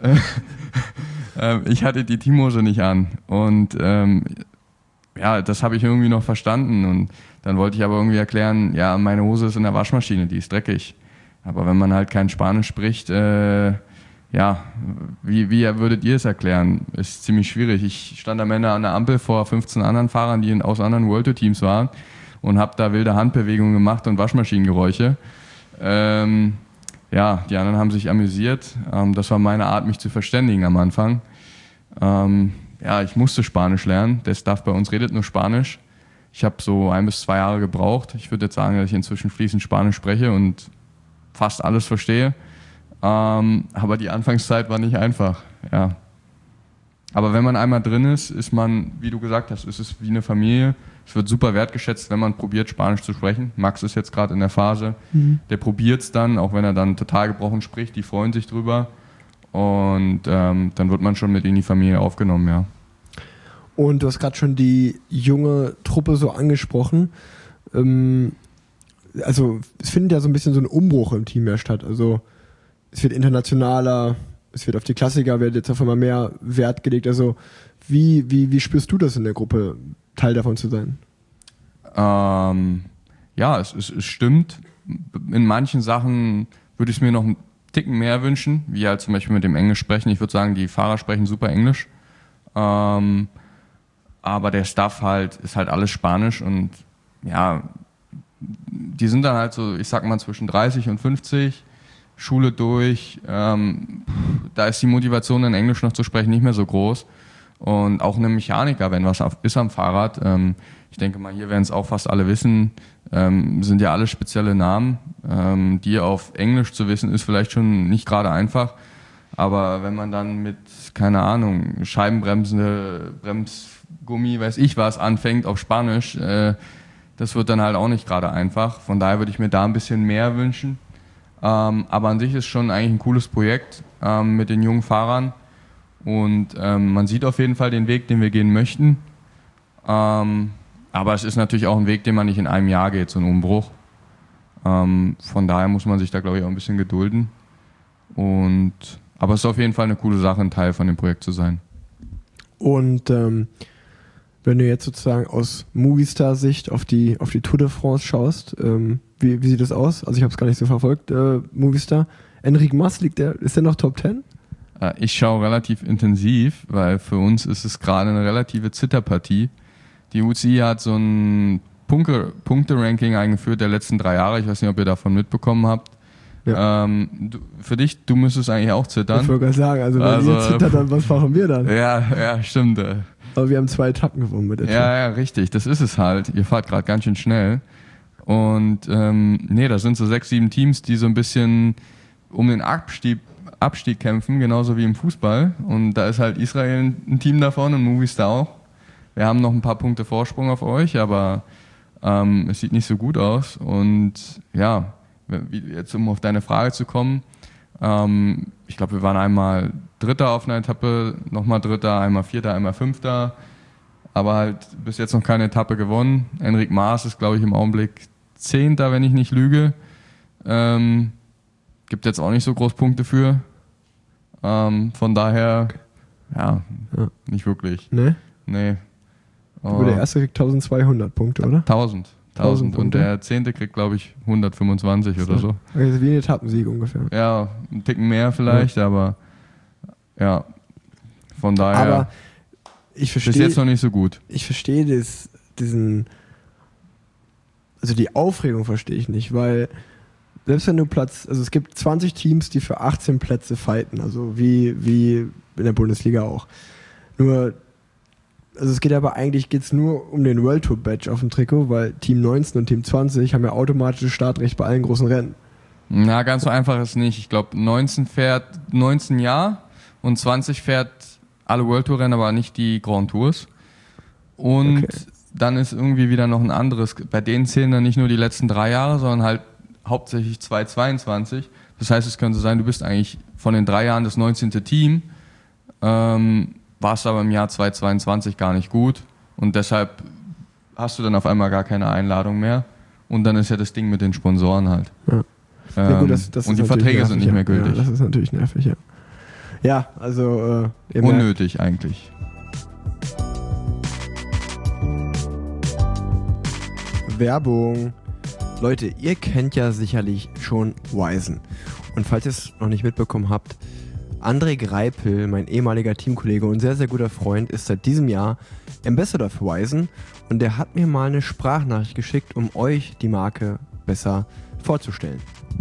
Ich hatte die Teamhose nicht an und ja, das habe ich irgendwie noch verstanden und dann wollte ich aber irgendwie erklären, ja, meine Hose ist in der Waschmaschine, die ist dreckig. Aber wenn man halt kein Spanisch spricht, ja, wie würdet ihr es erklären? Ist ziemlich schwierig. Ich stand am Ende an der Ampel vor 15 anderen Fahrern, die aus anderen World Tour Teams waren und habe da wilde Handbewegungen gemacht und Waschmaschinengeräusche. Ja, die anderen haben sich amüsiert. Das war meine Art, mich zu verständigen am Anfang. Ja, ich musste Spanisch lernen. Der Staff bei uns redet nur Spanisch. Ich habe so 1 bis 2 Jahre gebraucht. Ich würde jetzt sagen, dass ich inzwischen fließend Spanisch spreche und fast alles verstehe. Aber die Anfangszeit war nicht einfach. Ja. Aber wenn man einmal drin ist, ist man, wie du gesagt hast, ist es wie eine Familie. Es wird super wertgeschätzt, wenn man probiert, Spanisch zu sprechen. Max ist jetzt gerade in der Phase. Der probiert es dann, auch wenn er dann total gebrochen spricht. Die freuen sich drüber. Und dann wird man schon mit in die Familie aufgenommen, ja. Und du hast gerade schon die junge Truppe so angesprochen. Also es findet ja so ein bisschen so ein Umbruch im Team ja statt. Also es wird internationaler, es wird auf die Klassiker, wird jetzt auf einmal mehr Wert gelegt. Also wie spürst du das in der Gruppe, Teil davon zu sein? Ja, es stimmt. In manchen Sachen würde ich es mir noch einen Ticken mehr wünschen, wie halt zum Beispiel mit dem Englisch sprechen. Ich würde sagen, die Fahrer sprechen super Englisch. Aber der Staff halt ist halt alles Spanisch und ja, die sind dann halt so, ich sag mal, zwischen 30 und 50, Schule durch. Da ist die Motivation, in Englisch noch zu sprechen, nicht mehr so groß. Und auch eine Mechaniker, wenn was ist am Fahrrad, ich denke mal, hier werden es auch fast alle wissen, sind ja alle spezielle Namen. Die auf Englisch zu wissen, ist vielleicht schon nicht gerade einfach. Aber wenn man dann mit, keine Ahnung, Scheibenbremse, Bremsgummi, weiß ich was, anfängt auf Spanisch, Das wird dann halt auch nicht gerade einfach. Von daher würde ich mir da ein bisschen mehr wünschen. Aber an sich ist schon eigentlich ein cooles Projekt mit den jungen Fahrern. Und man sieht auf jeden Fall den Weg, den wir gehen möchten. Aber es ist natürlich auch ein Weg, den man nicht in einem Jahr geht, so ein Umbruch. Von daher muss man sich da, glaube ich, auch ein bisschen gedulden. Aber es ist auf jeden Fall eine coole Sache, ein Teil von dem Projekt zu sein. Und wenn du jetzt sozusagen aus Movistar-Sicht auf die Tour de France schaust, wie sieht das aus? Also ich habe es gar nicht so verfolgt, Movistar. Enric Mas, ist der noch Top 10? Ich schaue relativ intensiv, weil für uns ist es gerade eine relative Zitterpartie. Die UCI hat so ein Punkte-Ranking eingeführt der letzten 3 Jahre. Ich weiß nicht, ob ihr davon mitbekommen habt. Ja. Für dich, du müsstest eigentlich auch zittern. Ich wollte gerade sagen, also wenn ihr zittert, dann was machen wir dann? Ja, stimmt. Aber wir haben 2 Etappen gewonnen mit der Tour. Ja, richtig, das ist es halt. Ihr fahrt gerade ganz schön schnell. Und da sind so 6, 7 Teams, die so ein bisschen um den Abstieg kämpfen, genauso wie im Fußball. Und da ist halt Israel ein Team davon und Movistar auch. Wir haben noch ein paar Punkte Vorsprung auf euch, aber es sieht nicht so gut aus. Und ja, jetzt um auf deine Frage zu kommen, ich glaube, wir waren einmal Dritter auf einer Etappe, nochmal Dritter, einmal Vierter, einmal Fünfter, aber halt bis jetzt noch keine Etappe gewonnen. Enric Mas ist, glaube ich, im Augenblick 10., wenn ich nicht lüge. Gibt jetzt auch nicht so groß Punkte für. Von daher, ja, nicht wirklich. Nee. Aber der Erste kriegt 1200 Punkte, oder? 1000. Und der 10. kriegt, glaube ich, 125 oder so. Also wie ein Etappensieg ungefähr. Ja, ein Ticken mehr vielleicht, aber ja, von daher. Aber ich verstehe. Bis jetzt noch nicht so gut. Ich verstehe also die Aufregung verstehe ich nicht, weil selbst wenn du also es gibt 20 Teams, die für 18 Plätze fighten, also wie in der Bundesliga auch. Also es geht aber eigentlich nur um den World Tour Badge auf dem Trikot, weil Team 19 und Team 20 haben ja automatisches Startrecht bei allen großen Rennen. Na, ganz so einfach ist es nicht. Ich glaube, 19 fährt 19 Jahr und 20 fährt alle World Tour Rennen, aber nicht die Grand Tours. Und dann ist irgendwie wieder noch ein anderes. Bei denen zählen dann nicht nur die letzten 3 Jahre, sondern halt hauptsächlich 2022. Das heißt, es könnte sein, du bist eigentlich von den 3 Jahren das 19. Team, warst aber im Jahr 2022 gar nicht gut und deshalb hast du dann auf einmal gar keine Einladung mehr und dann ist ja das Ding mit den Sponsoren halt. Ja, gut, das und die Verträge sind nicht mehr gültig. Ja, das ist natürlich nervig, ja. Ja, also unnötig eigentlich. Werbung. Leute, ihr kennt ja sicherlich schon Wizen. Und falls ihr es noch nicht mitbekommen habt, André Greipel, mein ehemaliger Teamkollege und sehr, sehr guter Freund, ist seit diesem Jahr Ambassador für Wizen und der hat mir mal eine Sprachnachricht geschickt, um euch die Marke besser vorzustellen.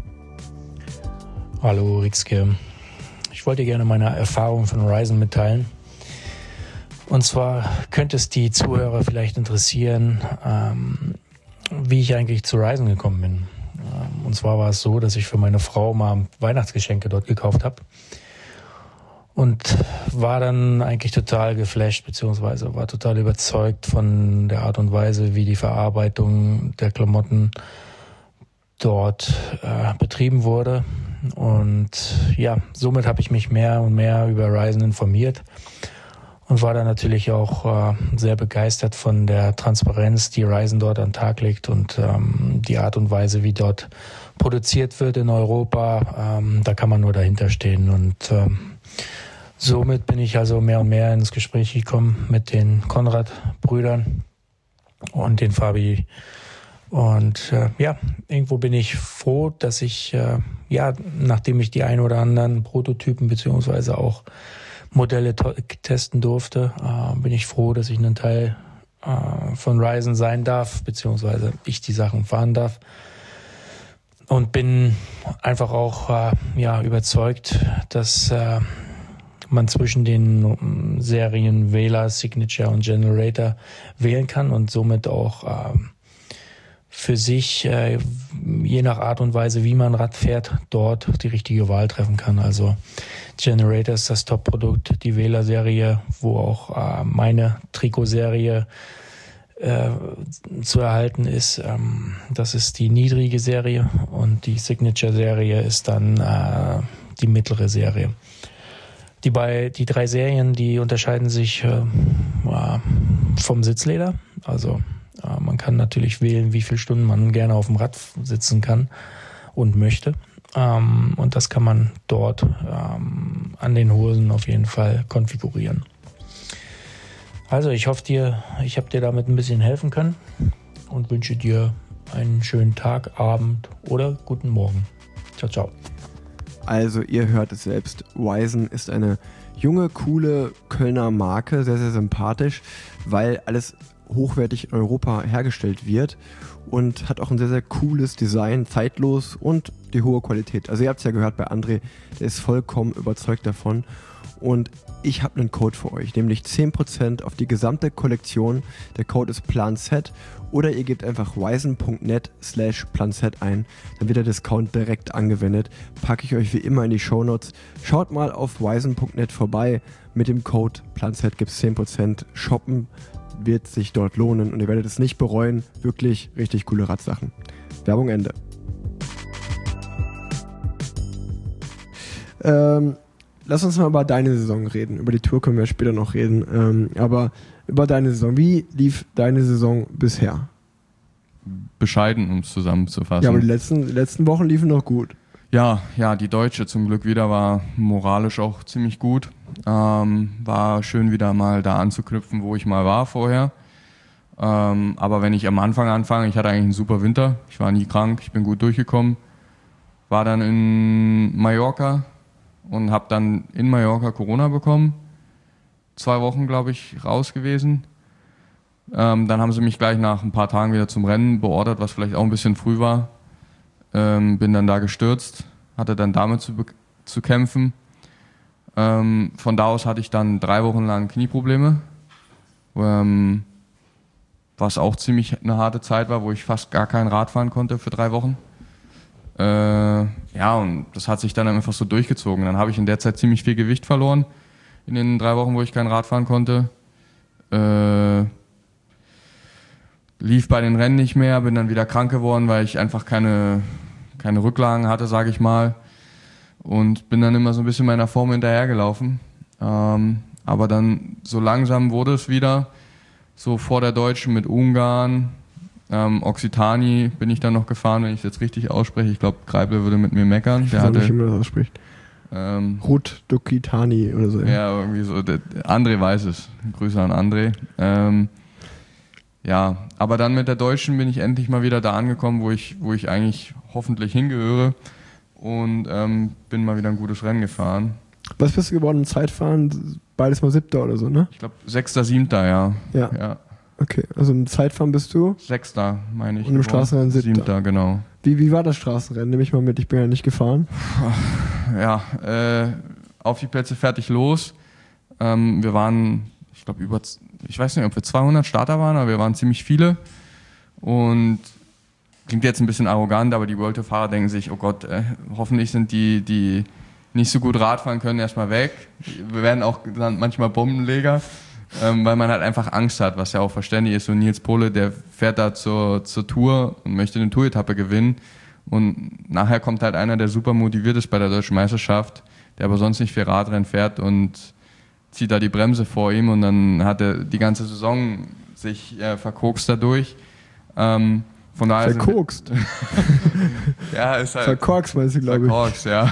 Hallo Rixke, ich wollte gerne meine Erfahrung von Wizen mitteilen. Und zwar könnte es die Zuhörer vielleicht interessieren, wie ich eigentlich zu Wizen gekommen bin. Und zwar war es so, dass ich für meine Frau mal Weihnachtsgeschenke dort gekauft habe. Und war dann eigentlich total geflasht, beziehungsweise war total überzeugt von der Art und Weise, wie die Verarbeitung der Klamotten dort betrieben wurde. Und ja, somit habe ich mich mehr und mehr über Wizen informiert und war dann natürlich auch sehr begeistert von der Transparenz, die Wizen dort an den Tag legt und die Art und Weise, wie dort produziert wird in Europa. Da kann man nur dahinter stehen und somit bin ich also mehr und mehr ins Gespräch gekommen mit den Konrad-Brüdern und den Fabi. Und irgendwo bin ich froh, dass ich, nachdem ich die ein oder anderen Prototypen beziehungsweise auch Modelle testen durfte, bin ich froh, dass ich ein Teil von Wizen sein darf, beziehungsweise ich die Sachen fahren darf. Und bin einfach auch überzeugt, dass man zwischen den Serien Vela, Signature und Generator wählen kann und somit auch für sich, je nach Art und Weise, wie man Rad fährt, dort die richtige Wahl treffen kann. Also Generator ist das Top-Produkt, die Vela-Serie, wo auch meine Trikotserie zu erhalten ist. Das ist die niedrige Serie und die Signature-Serie ist dann die mittlere Serie. Die 3 Serien, die unterscheiden sich vom Sitzleder. Also man kann natürlich wählen, wie viele Stunden man gerne auf dem Rad sitzen kann und möchte. Und das kann man dort an den Hosen auf jeden Fall konfigurieren. Also ich hoffe, ich habe dir damit ein bisschen helfen können und wünsche dir einen schönen Tag, Abend oder guten Morgen. Ciao, ciao. Also ihr hört es selbst, Wyzen ist eine junge, coole Kölner Marke, sehr, sehr sympathisch, weil alles hochwertig in Europa hergestellt wird und hat auch ein sehr, sehr cooles Design, zeitlos und die hohe Qualität. Also ihr habt es ja gehört bei André, der ist vollkommen überzeugt davon. Und ich habe einen Code für euch, nämlich 10% auf die gesamte Kollektion. Der Code ist PlanZ oder ihr gebt einfach wyzen.net/PlanZ ein. Dann wird der Discount direkt angewendet. Packe ich euch wie immer in die Shownotes. Schaut mal auf wyzen.net vorbei. Mit dem Code PlanZ gibt es 10%. Shoppen wird sich dort lohnen und ihr werdet es nicht bereuen. Wirklich richtig coole Radsachen. Werbung Ende. Lass uns mal über deine Saison reden. Über die Tour können wir später noch reden. Aber über deine Saison. Wie lief deine Saison bisher? Bescheiden, um es zusammenzufassen. Ja, aber die letzten Wochen liefen noch gut. Ja, die Deutsche zum Glück wieder war moralisch auch ziemlich gut. War schön wieder mal da anzuknüpfen, wo ich mal war vorher. Aber wenn ich am Anfang anfange, ich hatte eigentlich einen super Winter. Ich war nie krank, ich bin gut durchgekommen. War dann in Mallorca und habe dann in Mallorca Corona bekommen. 2 Wochen, glaube ich, raus gewesen. Dann haben sie mich gleich nach ein paar Tagen wieder zum Rennen beordert, was vielleicht auch ein bisschen früh war. Bin dann da gestürzt, hatte dann damit zu kämpfen. Von da aus hatte ich dann 3 Wochen lang Knieprobleme, was auch ziemlich eine harte Zeit war, wo ich fast gar kein Rad fahren konnte für 3 Wochen. Und das hat sich dann einfach so durchgezogen. Dann habe ich in der Zeit ziemlich viel Gewicht verloren, in den 3 Wochen, wo ich kein Rad fahren konnte. Lief bei den Rennen nicht mehr, bin dann wieder krank geworden, weil ich einfach keine Rücklagen hatte, sage ich mal. Und bin dann immer so ein bisschen meiner Form hinterhergelaufen. Aber dann so langsam wurde es wieder. So vor der Deutschen mit Ungarn, Occitanie bin ich dann noch gefahren, wenn ich es jetzt richtig ausspreche. Ich glaube, Greipel würde mit mir meckern. Ich weiß nicht, wie man das ausspricht. Rut Dokitani oder so. Ja, irgendwie so. André weiß es. Grüße an André. Aber dann mit der Deutschen bin ich endlich mal wieder da angekommen, wo ich eigentlich hoffentlich hingehöre und bin mal wieder ein gutes Rennen gefahren. Was bist du geworden im Zeitfahren? Beides mal 7. oder so, ne? Ich glaube 6., 7., ja. Okay, also im Zeitfahren bist du? 6., meine ich. Und im Straßenrennen 7., genau. Wie war das Straßenrennen? Nehme ich mal mit, ich bin ja nicht gefahren. Auf die Plätze fertig los. Wir waren, ich glaube, ich weiß nicht, ob wir 200 Starter waren, aber wir waren ziemlich viele. Und klingt jetzt ein bisschen arrogant, aber die World Tour-Fahrer denken sich, oh Gott, hoffentlich sind die nicht so gut Radfahren können, erstmal weg. Wir werden auch genannt manchmal Bombenleger, weil man halt einfach Angst hat, was ja auch verständlich ist. So Nils Pohle, der fährt da zur Tour und möchte eine Tour-Etappe gewinnen. Und nachher kommt halt einer, der super motiviert ist bei der Deutschen Meisterschaft, der aber sonst nicht viel Radrennen fährt und zieht da die Bremse vor ihm und dann hat er die ganze Saison sich verkokst dadurch. Von daher verkokst? Ja, ist halt... Verkorkst meinst du, glaube ich. Verkorkst, ja.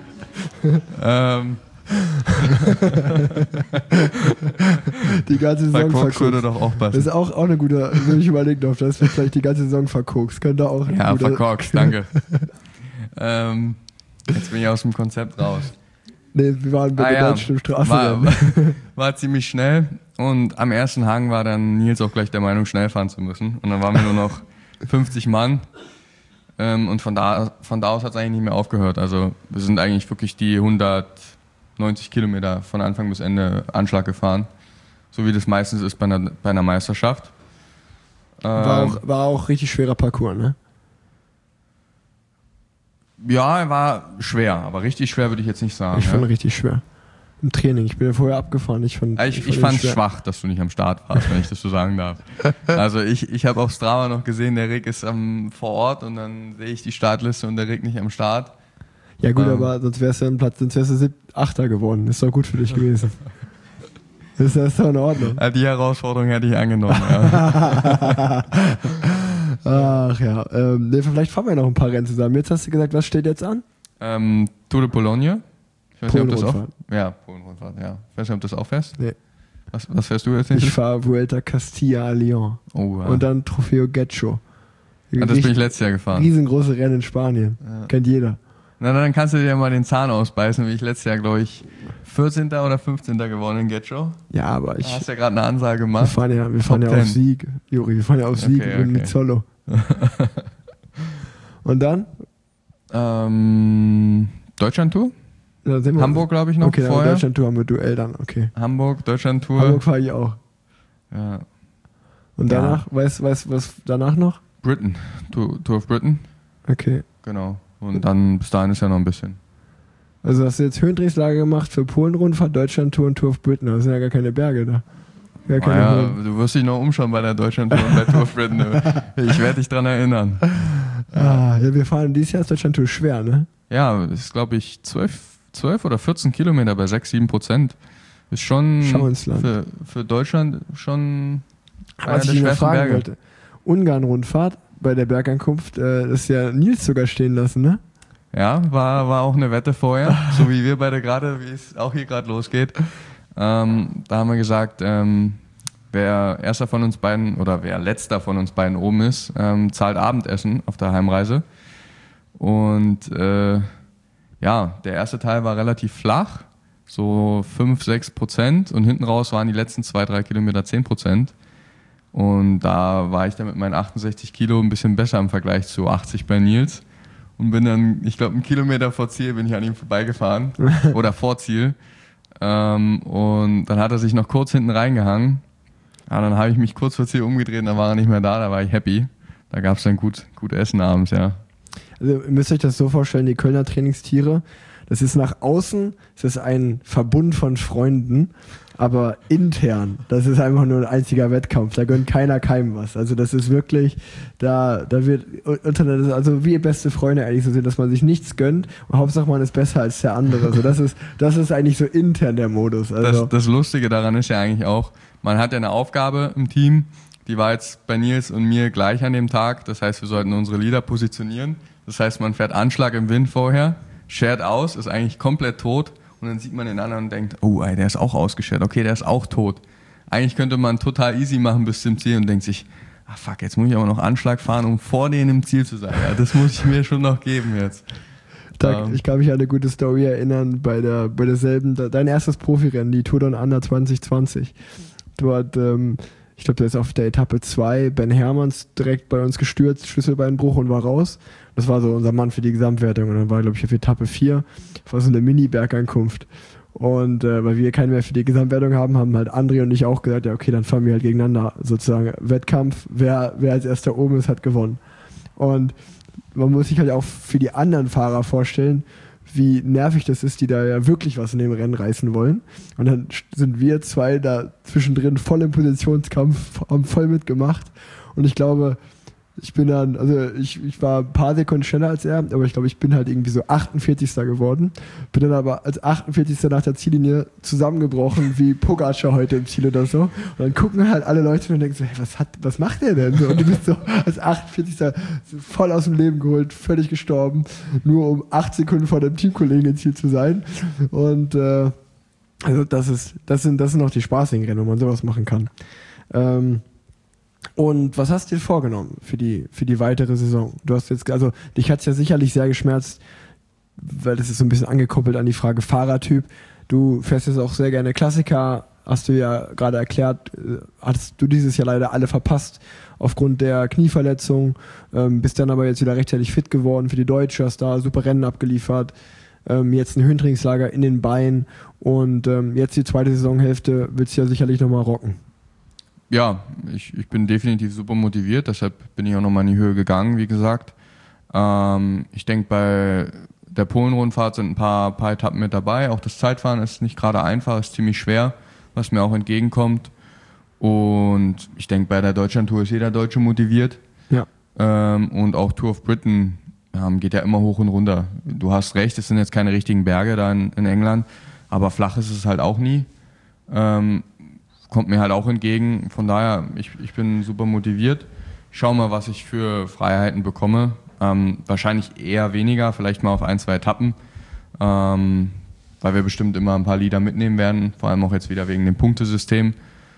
Die ganze Saison verkokst würde doch auch passen. Das ist auch eine gute, wenn ich überlegen darf, das wird vielleicht die ganze Saison verkokst. Könnte auch ja, verkorkst, danke. Jetzt bin ich aus dem Konzept raus. Nee, wir waren bei der deutschen Straßenrennen. War ziemlich schnell und am ersten Hang war dann Nils auch gleich der Meinung, schnell fahren zu müssen. Und dann waren wir nur noch 50 Mann und von da aus hat es eigentlich nicht mehr aufgehört. Also wir sind eigentlich wirklich die 190 Kilometer von Anfang bis Ende Anschlag gefahren, so wie das meistens ist bei einer Meisterschaft. War auch richtig schwerer Parcours, ne? Ja, er war schwer, aber richtig schwer würde ich jetzt nicht sagen. Ich fand richtig schwer. Im Training. Ich bin ja vorher abgefahren. Ich fand es schwach, dass du nicht am Start warst, wenn ich das so sagen darf. Also ich habe auf Strava noch gesehen, der Rick ist vor Ort und dann sehe ich die Startliste und der Rick nicht am Start. Ja gut, aber sonst wärst du sonst wärst du 8. geworden. Ist doch gut für dich gewesen. Ist das doch in Ordnung? Ja, die Herausforderung hätte ich angenommen, ja. Ach ja. Vielleicht fahren wir noch ein paar Rennen zusammen. Jetzt hast du gesagt, was steht jetzt an? Tour de Pologne. Ich weiß nicht, ob das auch. Polen-Rundfahrt. Ja, Polen-Rundfahrt, ja. Ich weiß nicht, ob das auch fährst. Nee. Was fährst du jetzt nicht? Ich fahre Vuelta Castilla a León. Oh, ja. Und dann Trofeo Getxo. Das bin ich letztes Jahr gefahren. Riesengroße Rennen in Spanien. Ja. Kennt jeder. Na, dann kannst du dir mal den Zahn ausbeißen, wie ich letztes Jahr, glaube ich, 14. oder 15. geworden in Getxo. Ja, aber Du hast ja gerade eine Ansage gemacht. Wir fahren ja auf Sieg, Juri. Wir fahren ja auf Sieg mit Solo. Und dann? Deutschland-Tour? Hamburg, glaube ich, noch okay, vorher. Okay, Deutschland-Tour haben wir Duell dann, okay. Hamburg, Deutschland-Tour. Hamburg fahre ich auch. Ja. Und danach, weißt du, was danach noch? Britain, Tour of Britain. Okay. Genau. Und dann, bis dahin ist ja noch ein bisschen. Also hast du jetzt Höhentrainingslager gemacht für Polen-Rundfahrt, Deutschland-Tour und Tour of Britain. Da sind ja gar keine Berge da. Du wirst dich noch umschauen bei der Deutschland-Tour und bei Tour of Britain. Ich werde dich dran erinnern. Ja, wir fahren dieses Jahr Deutschland-Tour schwer, ne? Ja, das ist, glaube ich, 12 oder 14 Kilometer bei 6-7%. Ist schon für Deutschland schon einer der schwersten Berge. Wollte. Ungarn-Rundfahrt bei der Bergankunft, das ist ja Nils sogar stehen lassen, ne? Ja, war auch eine Wette vorher, so wie wir beide gerade, wie es auch hier gerade losgeht. Da haben wir gesagt, wer erster von uns beiden oder wer letzter von uns beiden oben ist, zahlt Abendessen auf der Heimreise. Und der erste Teil war relativ flach, so 5-6% und hinten raus waren die letzten 2-3 Kilometer 10%. Und da war ich dann mit meinen 68 Kilo ein bisschen besser im Vergleich zu 80 bei Nils. Und bin dann, ich glaube, 1 Kilometer vor Ziel bin ich an ihm vorbeigefahren. Oder vor Ziel. Und dann hat er sich noch kurz hinten reingehangen. Ja, dann habe ich mich kurz vor Ziel umgedreht und dann war er nicht mehr da war ich happy. Da gab es dann gut Essen abends, ja. Also ihr müsst euch das so vorstellen, die Kölner Trainingstiere, das ist nach außen, das ist ein Verbund von Freunden, aber intern, das ist einfach nur ein einziger Wettkampf, da gönnt keiner keinem was. Also das ist wirklich, da wird, also wie beste Freunde eigentlich so sind, dass man sich nichts gönnt und Hauptsache man ist besser als der andere. Also das ist eigentlich so intern der Modus. Also das Lustige daran ist ja eigentlich auch, man hat ja eine Aufgabe im Team, die war jetzt bei Nils und mir gleich an dem Tag, das heißt, wir sollten unsere Leader positionieren. Das heißt, man fährt Anschlag im Wind vorher, schert aus, ist eigentlich komplett tot und dann sieht man den anderen und denkt, oh, ey, der ist auch ausgeschert, okay, der ist auch tot. Eigentlich könnte man total easy machen bis zum Ziel und denkt sich, ah fuck, jetzt muss ich aber noch Anschlag fahren, um vor denen im Ziel zu sein. Ja, das muss ich mir schon noch geben jetzt. Ich kann mich an eine gute Story erinnern, bei derselben, dein erstes Profirennen, die Tour Down Under 2020. Dort, ich glaube, der ist auf der Etappe 2, Ben Hermanns direkt bei uns gestürzt, Schlüsselbeinbruch und war raus. Das war so unser Mann für die Gesamtwertung und dann war, glaube ich, auf Etappe 4, das war so eine Mini-Bergankunft. Und weil wir keinen mehr für die Gesamtwertung haben halt André und ich auch gesagt, ja okay, dann fahren wir halt gegeneinander, sozusagen Wettkampf, wer als erster oben ist, hat gewonnen. Und man muss sich halt auch für die anderen Fahrer vorstellen, wie nervig das ist, die da ja wirklich was in dem Rennen reißen wollen. Und dann sind wir zwei da zwischendrin voll im Positionskampf, haben voll mitgemacht. Und ich glaube, ich bin dann, also ich war ein paar Sekunden schneller als er, aber ich glaube, ich bin halt irgendwie so 48. geworden. Bin dann aber als 48. nach der Ziellinie zusammengebrochen, wie Pogacar heute im Ziel oder so. Und dann gucken halt alle Leute und denken so, hey, was macht der denn so? Und du bist so als 48. voll aus dem Leben geholt, völlig gestorben, nur um 8 Sekunden vor dem Teamkollegen im Ziel zu sein. Und also das sind noch die spaßigen Rennen, wo man sowas machen kann. Und was hast du dir vorgenommen für die weitere Saison? Du hast jetzt, also dich hat es ja sicherlich sehr geschmerzt, weil das ist so ein bisschen angekoppelt an die Frage Fahrertyp. Du fährst jetzt auch sehr gerne Klassiker, hast du ja gerade erklärt, hattest du dieses Jahr leider alle verpasst aufgrund der Knieverletzung, bist dann aber jetzt wieder rechtzeitig fit geworden für die Deutsche, hast da super Rennen abgeliefert, jetzt ein Höhentrainingslager in den Beinen und jetzt die zweite Saisonhälfte willst du ja sicherlich nochmal rocken. Ja, ich bin definitiv super motiviert, deshalb bin ich auch nochmal in die Höhe gegangen, wie gesagt. Ich denke, bei der Polen-Rundfahrt sind ein paar Etappen mit dabei. Auch das Zeitfahren ist nicht gerade einfach, ist ziemlich schwer, was mir auch entgegenkommt. Und ich denke, bei der Deutschlandtour ist jeder Deutsche motiviert. Ja. Und auch Tour of Britain geht ja immer hoch und runter. Du hast recht, es sind jetzt keine richtigen Berge da in England, aber flach ist es halt auch nie. Kommt mir halt auch entgegen. Von daher, ich bin super motiviert. Ich schau mal, was ich für Freiheiten bekomme. Wahrscheinlich eher weniger, vielleicht mal auf 1-2 Etappen, weil wir bestimmt immer ein paar Lieder mitnehmen werden, vor allem auch jetzt wieder wegen dem Punktesystem.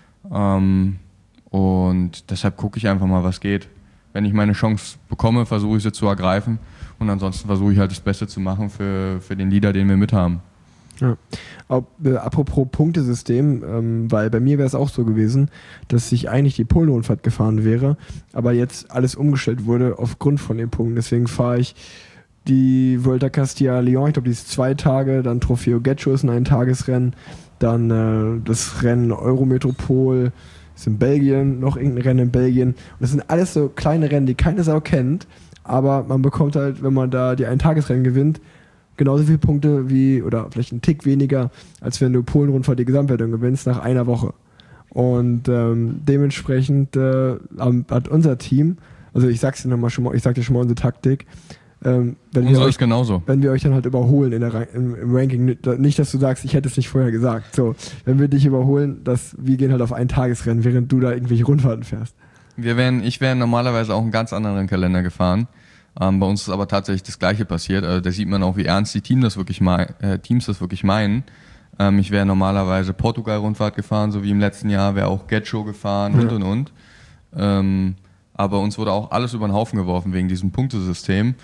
Und deshalb gucke ich einfach mal, was geht. Wenn ich meine Chance bekomme, versuche ich sie zu ergreifen und ansonsten versuche ich halt das Beste zu machen für den Leader, den wir mit haben. Ja. Apropos Punktesystem, weil bei mir wäre es auch so gewesen, dass ich eigentlich die Polen-Rundfahrt gefahren wäre, aber jetzt alles umgestellt wurde aufgrund von den Punkten. Deswegen fahre ich die Vuelta Castilla-León, ich glaube, die ist 2 Tage, dann Trofeo Getxo ist ein Eintagesrennen, dann das Rennen Eurometropol ist in Belgien, noch irgendein Rennen in Belgien. Und das sind alles so kleine Rennen, die keine Sau kennt, aber man bekommt halt, wenn man da die Eintagesrennen gewinnt, genauso viele Punkte wie, oder vielleicht einen Tick weniger, als wenn du Polen-Rundfahrt die Gesamtwertung gewinnst nach einer Woche. Und dementsprechend hat unser Team, also ich sag's dir nochmal schon mal, ich sag dir schon mal unsere Taktik, wenn wir euch dann halt überholen im Ranking, nicht, dass du sagst, ich hätte es nicht vorher gesagt, so, wenn wir dich überholen, wir gehen halt auf ein Tagesrennen, während du da irgendwelche Rundfahrten fährst. Ich wäre normalerweise auch einen ganz anderen Kalender gefahren. Bei uns ist aber tatsächlich das Gleiche passiert. Also da sieht man auch, wie ernst die Teams das wirklich meinen. Ich wäre normalerweise Portugal-Rundfahrt gefahren, so wie im letzten Jahr, wäre auch Getxo gefahren und. Aber uns wurde auch alles über den Haufen geworfen wegen diesem Punktesystem.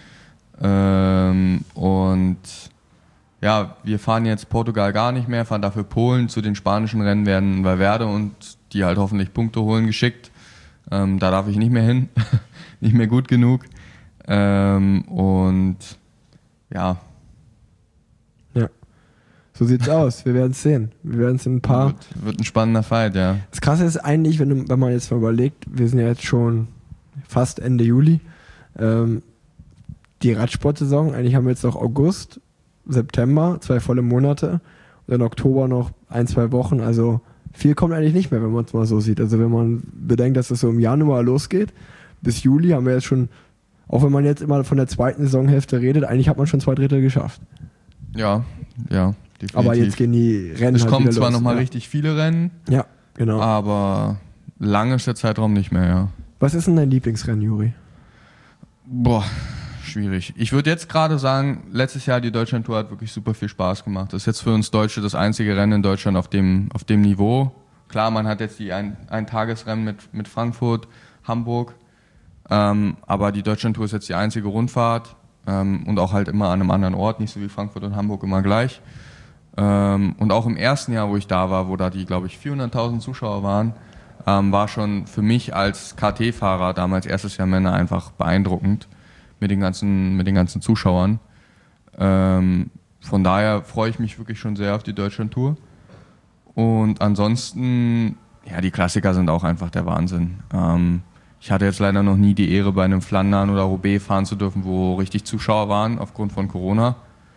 Und ja, wir fahren jetzt Portugal gar nicht mehr, fahren dafür Polen. Zu den spanischen Rennen werden Valverde und die halt hoffentlich Punkte holen geschickt. Da darf ich nicht mehr hin, nicht mehr gut genug. Und ja. Ja, so sieht's aus. Wir werden es sehen. Wir werden es in ein paar. Wird ein spannender Fight, ja. Das Krasse ist eigentlich, wenn man jetzt mal überlegt, wir sind ja jetzt schon fast Ende Juli. Die Radsportsaison, eigentlich haben wir jetzt noch August, September, 2 volle Monate und dann Oktober noch 1-2 Wochen. Also viel kommt eigentlich nicht mehr, wenn man es mal so sieht. Also wenn man bedenkt, dass es so im Januar losgeht, bis Juli haben wir jetzt schon. Auch wenn man jetzt immer von der zweiten Saisonhälfte redet, eigentlich hat man schon 2/3 geschafft. Ja, definitiv. Aber jetzt gehen die Rennen es halt kommen wieder zwar los. nochmal richtig viele Rennen. Ja, genau. Aber lang ist der Zeitraum nicht mehr, ja. Was ist denn dein Lieblingsrennen, Juri? Boah, schwierig. Ich würde jetzt gerade sagen, letztes Jahr die Deutschlandtour hat wirklich super viel Spaß gemacht. Das ist jetzt für uns Deutsche das einzige Rennen in Deutschland auf dem Niveau. Klar, man hat jetzt die Eintagesrennen mit Frankfurt, Hamburg. Aber die Deutschlandtour ist jetzt die einzige Rundfahrt und auch halt immer an einem anderen Ort, nicht so wie Frankfurt und Hamburg immer gleich. Und auch im ersten Jahr, wo ich da war, wo da die, glaube ich, 400.000 Zuschauer waren, war schon für mich als KT-Fahrer, damals erstes Jahr Männer, einfach beeindruckend mit den ganzen Zuschauern. Von daher freue ich mich wirklich schon sehr auf die Deutschlandtour. Und ansonsten, ja, die Klassiker sind auch einfach der Wahnsinn. Ich hatte jetzt leider noch nie die Ehre, bei einem Flandern oder Roubaix fahren zu dürfen, wo richtig Zuschauer waren aufgrund von Corona.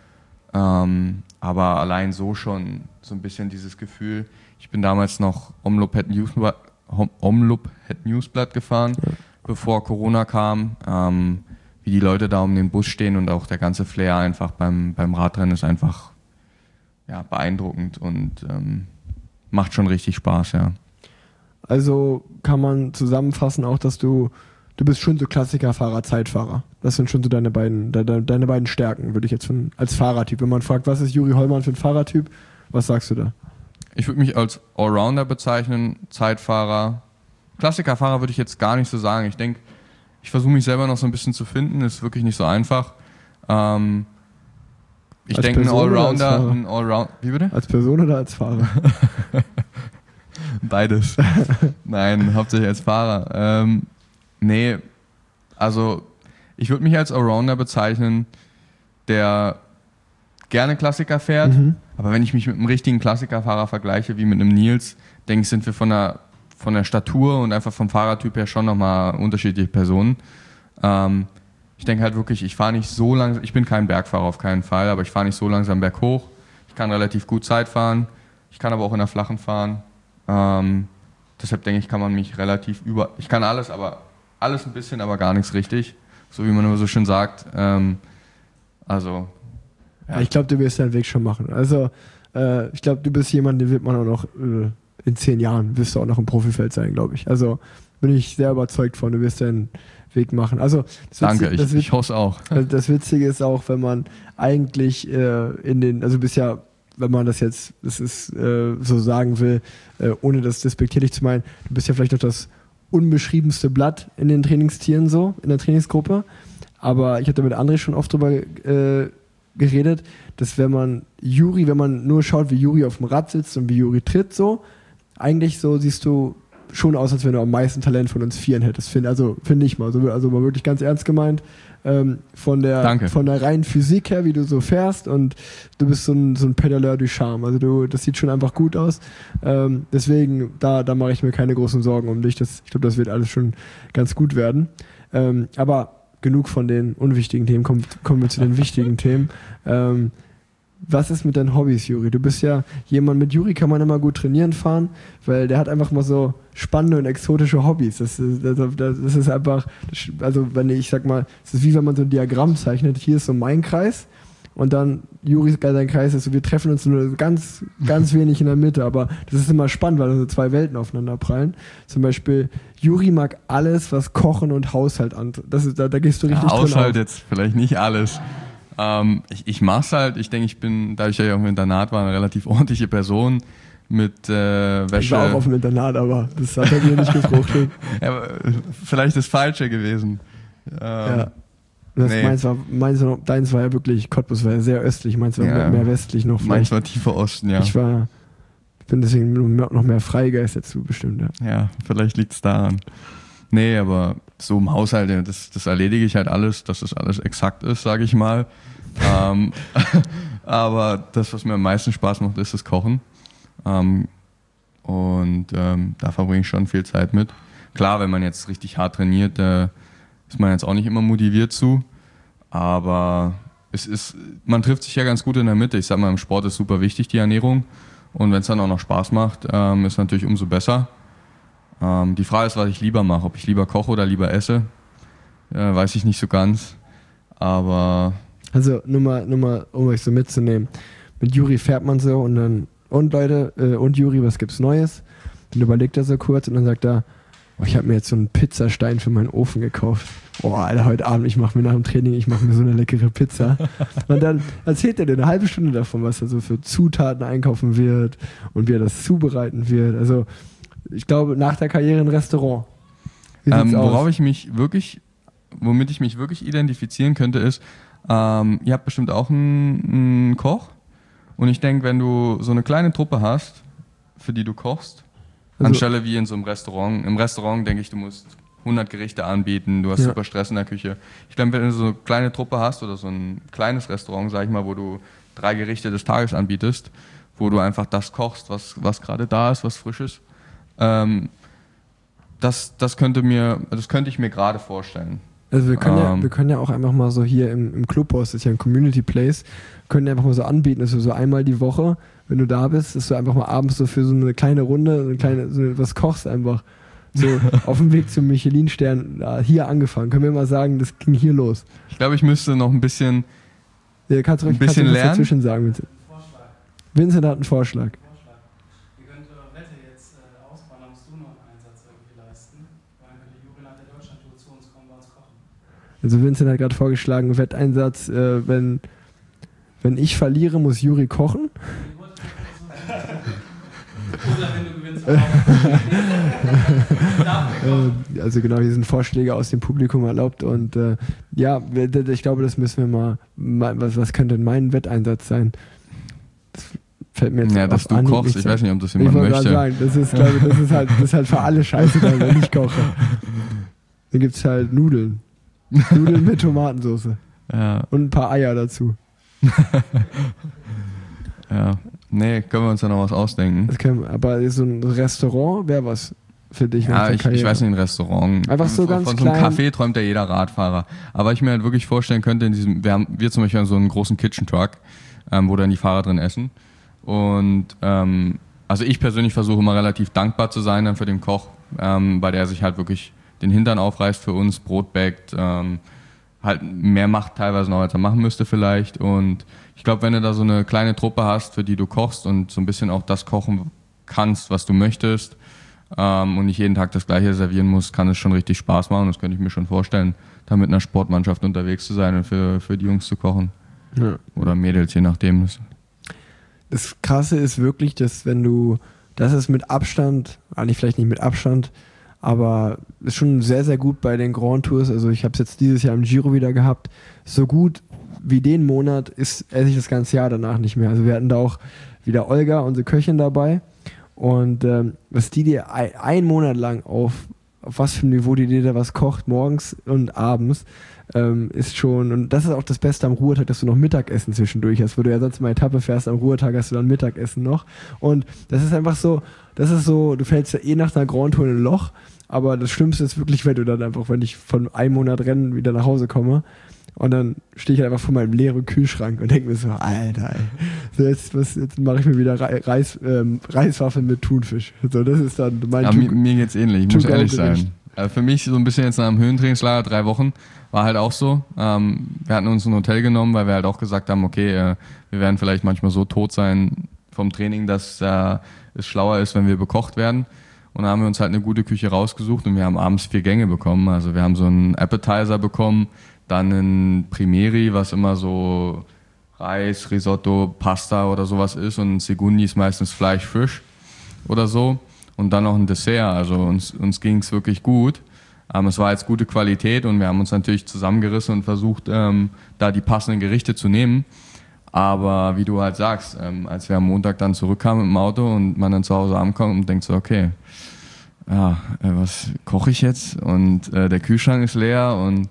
Aber allein so schon so ein bisschen dieses Gefühl. Ich bin damals noch Omloop Het Nieuwsblad gefahren, bevor Corona kam. Wie die Leute da um den Bus stehen und auch der ganze Flair einfach beim Radrennen ist einfach beeindruckend und macht schon richtig Spaß, ja. Also kann man zusammenfassen auch, dass du bist schon so Klassikerfahrer, Zeitfahrer. Das sind schon so deine beiden Stärken, würde ich jetzt als Fahrertyp. Wenn man fragt, was ist Juri Hollmann für ein Fahrertyp, was sagst du da? Ich würde mich als Allrounder bezeichnen, Zeitfahrer. Klassikerfahrer würde ich jetzt gar nicht so sagen. Ich denke, ich versuche mich selber noch so ein bisschen zu finden, ist wirklich nicht so einfach. Ich denke, ein Allrounder, wie bitte? Als Person oder als Fahrer? Beides. Nein, hauptsächlich als Fahrer. Nee, also ich würde mich als Allrounder bezeichnen, der gerne Klassiker fährt, aber wenn ich mich mit einem richtigen Klassikerfahrer vergleiche, wie mit einem Nils, denke ich, sind wir von der Statur und einfach vom Fahrertyp her schon nochmal unterschiedliche Personen. Ich denke halt wirklich, ich fahre nicht so langsam, ich bin kein Bergfahrer auf keinen Fall, aber ich fahre nicht so langsam berghoch. Ich kann relativ gut Zeit fahren, ich kann aber auch in der flachen fahren. Deshalb denke ich, kann man mich relativ ich kann alles ein bisschen, aber gar nichts richtig, so wie man immer so schön sagt. Ja. Ich glaube, du wirst deinen Weg schon machen. Also ich glaube, du bist jemand, den wird man auch noch in 10 Jahren, wirst du auch noch im Profifeld sein, glaube ich. Also bin ich sehr überzeugt von, du wirst deinen Weg machen. Also danke, ich hoffe es auch. Also das Witzige ist auch, wenn man eigentlich bist ja, wenn man das jetzt, so sagen will, ohne das despektierlich zu meinen, du bist ja vielleicht noch das unbeschriebenste Blatt in den Trainingstieren so, in der Trainingsgruppe. Aber ich hatte mit André schon oft drüber geredet, dass wenn man nur schaut, wie Juri auf dem Rad sitzt und wie Juri tritt so, eigentlich so siehst du schon aus, als wenn du am meisten Talent von uns Vieren hättest. Finde ich mal. Also mal wirklich ganz ernst gemeint. Von der reinen Physik her, wie du so fährst, und du bist so ein Pedaleur du Charme. Also das sieht schon einfach gut aus. Deswegen, da mache ich mir keine großen Sorgen um dich. Ich glaube, das wird alles schon ganz gut werden. Aber genug von den unwichtigen Themen, kommen wir zu den wichtigen Themen. Was ist mit deinen Hobbys, Juri? Du bist ja jemand, mit Juri kann man immer gut trainieren fahren, weil der hat einfach mal so spannende und exotische Hobbys. Das ist einfach, also ich sag mal, es ist wie wenn man so ein Diagramm zeichnet. Hier ist so mein Kreis und dann Juri, sein Kreis ist so, wir treffen uns nur ganz, ganz wenig in der Mitte, aber das ist immer spannend, weil so 2 Welten aufeinander prallen. Zum Beispiel, Juri mag alles, was Kochen und Haushalt angeht. Da gehst du richtig drin Haushalt auf. jetzt vielleicht nicht alles. Ich mach's halt, ich denke, dadurch, dass ich auch im Internat war, eine relativ ordentliche Person mit Wäsche. Ich war auch auf dem Internat, aber das hat er mir nicht gefruchtet. Ja, vielleicht das Falsche gewesen. Ja. Deins war ja wirklich, Cottbus war ja sehr östlich, meins war mehr westlich noch. Meins war tiefer Osten, ja. Ich bin deswegen noch mehr Freigeist dazu bestimmt, ja. Ja, vielleicht liegt's daran. Nee, aber so im Haushalt, das erledige ich halt alles, dass das alles exakt ist, sage ich mal. Aber das, was mir am meisten Spaß macht, ist das Kochen. Da verbringe ich schon viel Zeit mit. Klar, wenn man jetzt richtig hart trainiert, ist man jetzt auch nicht immer motiviert zu. Aber man trifft sich ja ganz gut in der Mitte. Ich sag mal, im Sport ist super wichtig, die Ernährung. Und wenn es dann auch noch Spaß macht, ist natürlich umso besser. Die Frage ist, was ich lieber mache. Ob ich lieber koche oder lieber esse, weiß ich nicht so ganz. Aber also nur mal, um euch so mitzunehmen. Mit Juri fährt man so und Leute, und Juri, was gibt's Neues? Dann überlegt er so kurz und dann sagt er, ich habe mir jetzt so einen Pizzastein für meinen Ofen gekauft. Alter, heute Abend, ich mache mir nach dem Training, so eine leckere Pizza. Und dann erzählt er dir eine halbe Stunde davon, was er so für Zutaten einkaufen wird und wie er das zubereiten wird. Also ich glaube, nach der Karriere ein Restaurant. Womit ich mich wirklich identifizieren könnte, ist, ihr habt bestimmt auch einen Koch. Und ich denke, wenn du so eine kleine Truppe hast, für die du kochst, anstelle wie in so einem Restaurant. Im Restaurant denke ich, du musst 100 Gerichte anbieten, du hast super Stress in der Küche. Ich glaube, wenn du so eine kleine Truppe hast oder so ein kleines Restaurant, sag ich mal, wo du 3 Gerichte des Tages anbietest, wo du einfach das kochst, was gerade da ist, was frisch ist, das könnte ich mir gerade vorstellen. Also wir können ja auch einfach mal so hier im Clubhaus, das ist ja ein Community Place, können einfach mal so anbieten, dass du so einmal die Woche, wenn du da bist, dass du einfach mal abends so für so eine kleine Runde, was kochst einfach. So auf dem Weg zum Michelin-Stern hier angefangen. Können wir mal sagen, das ging hier los. Ich glaube, ich müsste noch ein bisschen kannst du was lernen. dazwischen sagen, bitte. Vincent hat einen Vorschlag. Ihr könnt eure Wette jetzt ausbauen, da musst du noch einen Einsatz irgendwie leisten. Dann könnte Juri nach der Deutschlandtour zu uns kommen, bei uns kochen. Also Vincent hat gerade vorgeschlagen, Wetteinsatz, wenn ich verliere, muss Juri kochen. Oder wenn du gewinnst, also genau, hier sind Vorschläge aus dem Publikum erlaubt und ich glaube, das müssen wir mal was könnte denn mein Wetteinsatz sein? Das fällt mir jetzt dass du kochst, ich weiß nicht, ob das jemand möchte. Ich wollte sagen, das ist halt für alle scheiße, wenn ich koche. Dann gibt es halt Nudeln. Nudeln mit Tomatensauce. Ja. Und ein paar Eier dazu. Ja. Nee, können wir uns da noch was ausdenken. Aber so ein Restaurant wäre was für dich? Ja, ich weiß nicht, ein Restaurant. Einfach so ganz von klein. So einem Café träumt ja jeder Radfahrer. Aber ich mir halt wirklich vorstellen könnte, wir zum Beispiel haben so einen großen Kitchen Truck, wo dann die Fahrer drin essen. Und also ich persönlich versuche immer relativ dankbar zu sein dann für den Koch, weil der sich halt wirklich den Hintern aufreißt für uns, Brot backt, halt mehr macht teilweise noch, als er machen müsste vielleicht. Und ich glaube, wenn du da so eine kleine Truppe hast, für die du kochst und so ein bisschen auch das kochen kannst, was du möchtest, und nicht jeden Tag das Gleiche servieren musst, kann es schon richtig Spaß machen. Das könnte ich mir schon vorstellen, da mit einer Sportmannschaft unterwegs zu sein und für die Jungs zu kochen. Ja. Oder Mädels, je nachdem. Das Krasse ist wirklich, dass das ist mit Abstand, eigentlich vielleicht nicht mit Abstand, aber ist schon sehr, sehr gut bei den Grand Tours. Also ich habe es jetzt dieses Jahr im Giro wieder gehabt. So gut wie den Monat esse ich das ganze Jahr danach nicht mehr. Also wir hatten da auch wieder Olga, unsere Köchin, dabei. Und was die dir einen Monat lang auf was für ein Niveau die dir da was kocht, morgens und abends, ist schon, und das ist auch das Beste am Ruhetag, dass du noch Mittagessen zwischendurch hast, wo du ja sonst mal Etappe fährst, am Ruhetag hast du dann Mittagessen noch. Und das ist einfach so, du fällst ja nach einer Grand Tour in ein Loch, aber das Schlimmste ist wirklich, wenn ich von einem Monat Rennen wieder nach Hause komme und dann stehe ich einfach vor meinem leeren Kühlschrank und denke mir so, Alter, ey, so jetzt mache ich mir wieder Reiswaffeln mit Thunfisch. So, das ist dann mein mir geht's ähnlich, ich muss ehrlich sein. Für mich so ein bisschen jetzt nach dem Höhentrainingslager, 3 Wochen, war halt auch so. Wir hatten uns ein Hotel genommen, weil wir halt auch gesagt haben, okay, wir werden vielleicht manchmal so tot sein vom Training, dass es schlauer ist, wenn wir bekocht werden. Und dann haben wir uns halt eine gute Küche rausgesucht und wir haben abends 4 Gänge bekommen. Also wir haben so einen Appetizer bekommen, dann einen Primeri, was immer so Reis, Risotto, Pasta oder sowas ist, und ein Segundi ist meistens Fleisch, Fisch oder so. Und dann noch ein Dessert. Also uns ging es wirklich gut. Es war jetzt gute Qualität und wir haben uns natürlich zusammengerissen und versucht, da die passenden Gerichte zu nehmen. Aber wie du halt sagst, als wir am Montag dann zurückkamen im Auto und man dann zu Hause ankommt und denkt so, okay, ja, was koche ich jetzt? Und der Kühlschrank ist leer und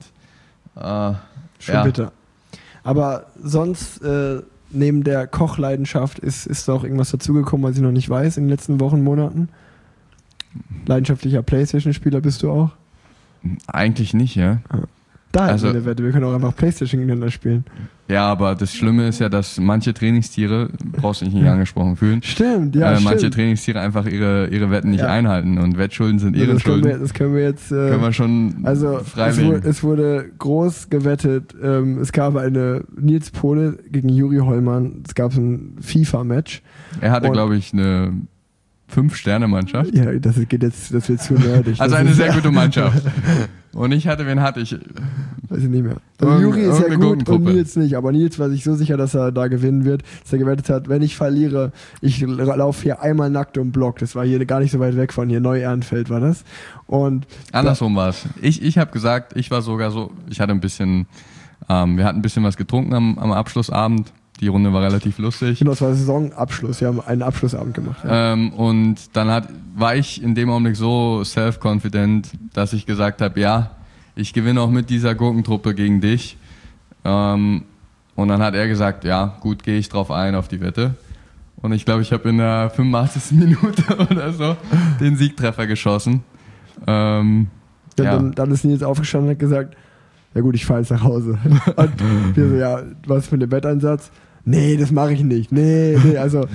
schon bitter. Aber sonst, neben der Kochleidenschaft, ist da auch irgendwas dazugekommen, was ich noch nicht weiß in den letzten Wochen, Monaten? Leidenschaftlicher Playstation-Spieler bist du auch? Eigentlich nicht, ja. Da ist eine Wette, wir können auch einfach Playstation gegeneinander spielen. Ja, aber das Schlimme ist ja, dass manche Trainingstiere, brauchst du dich nicht angesprochen fühlen. Stimmt, ja, manche Trainingstiere einfach ihre Wetten nicht einhalten und Wettschulden sind Ehrenschulden. Das können wir jetzt können wir schon freilegen. Es wurde groß gewettet, es gab eine Nils Pohle gegen Juri Hollmann, es gab ein FIFA-Match. Er hatte, glaube ich, eine 5-Sterne-Mannschaft. Ja, das wird zu nerdig. Also eine sehr gute Mannschaft. Und wen hatte ich? Weiß ich nicht mehr. Also Juri ist ja gut und Nils nicht. Aber Nils war sich so sicher, dass er da gewinnen wird, dass er gewettet hat, wenn ich verliere, ich laufe hier einmal nackt um Block. Das war hier gar nicht so weit weg von hier. Neu-Ehrenfeld war das. Und andersrum war es. Ich habe gesagt, ich war sogar so, ich hatte ein bisschen, wir hatten ein bisschen was getrunken am Abschlussabend. Die Runde war relativ lustig. Genau, das war Saisonabschluss. Wir haben einen Abschlussabend gemacht. Ja. Und dann war ich in dem Augenblick so self-confident, dass ich gesagt habe, ja, ich gewinne auch mit dieser Gurkentruppe gegen dich. Und dann hat er gesagt, ja, gut, gehe ich drauf ein auf die Wette. Und ich glaube, ich habe in der 85. Minute oder so den Siegtreffer geschossen. Dann ist Nils aufgestanden und hat gesagt, ja gut, ich fahre jetzt nach Hause. Und wir so, ja, was für ein Wetteinsatz? Nee, das mache ich nicht. Nee, also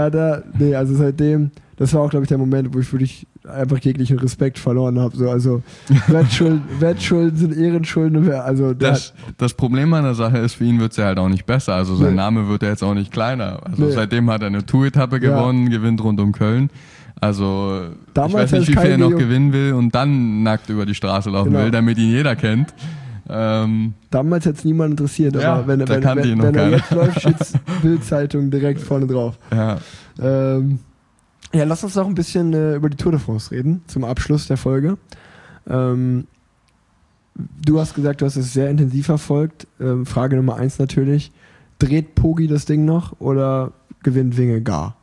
also seitdem, das war auch, glaube ich, der Moment, wo ich wirklich einfach jeglichen Respekt verloren habe. So, also Wettschulden sind Ehrenschulden. Also das Problem an der Sache ist, für ihn wird es ja halt auch nicht besser. Also sein Name wird ja jetzt auch nicht kleiner. Also seitdem hat er eine Tour-Etappe gewonnen, gewinnt rund um Köln. Also damals ich weiß nicht, wie viel er noch gewinnen will und dann nackt über die Straße laufen will, damit ihn jeder kennt. Damals hätte es niemand interessiert, aber wenn er jetzt läuft, steht Bild-Zeitung direkt vorne drauf. Ja. Lass uns noch ein bisschen über die Tour de France reden, zum Abschluss der Folge. Du hast gesagt, du hast es sehr intensiv verfolgt. Frage Nummer 1 natürlich, dreht Poggi das Ding noch oder gewinnt Vingegaard?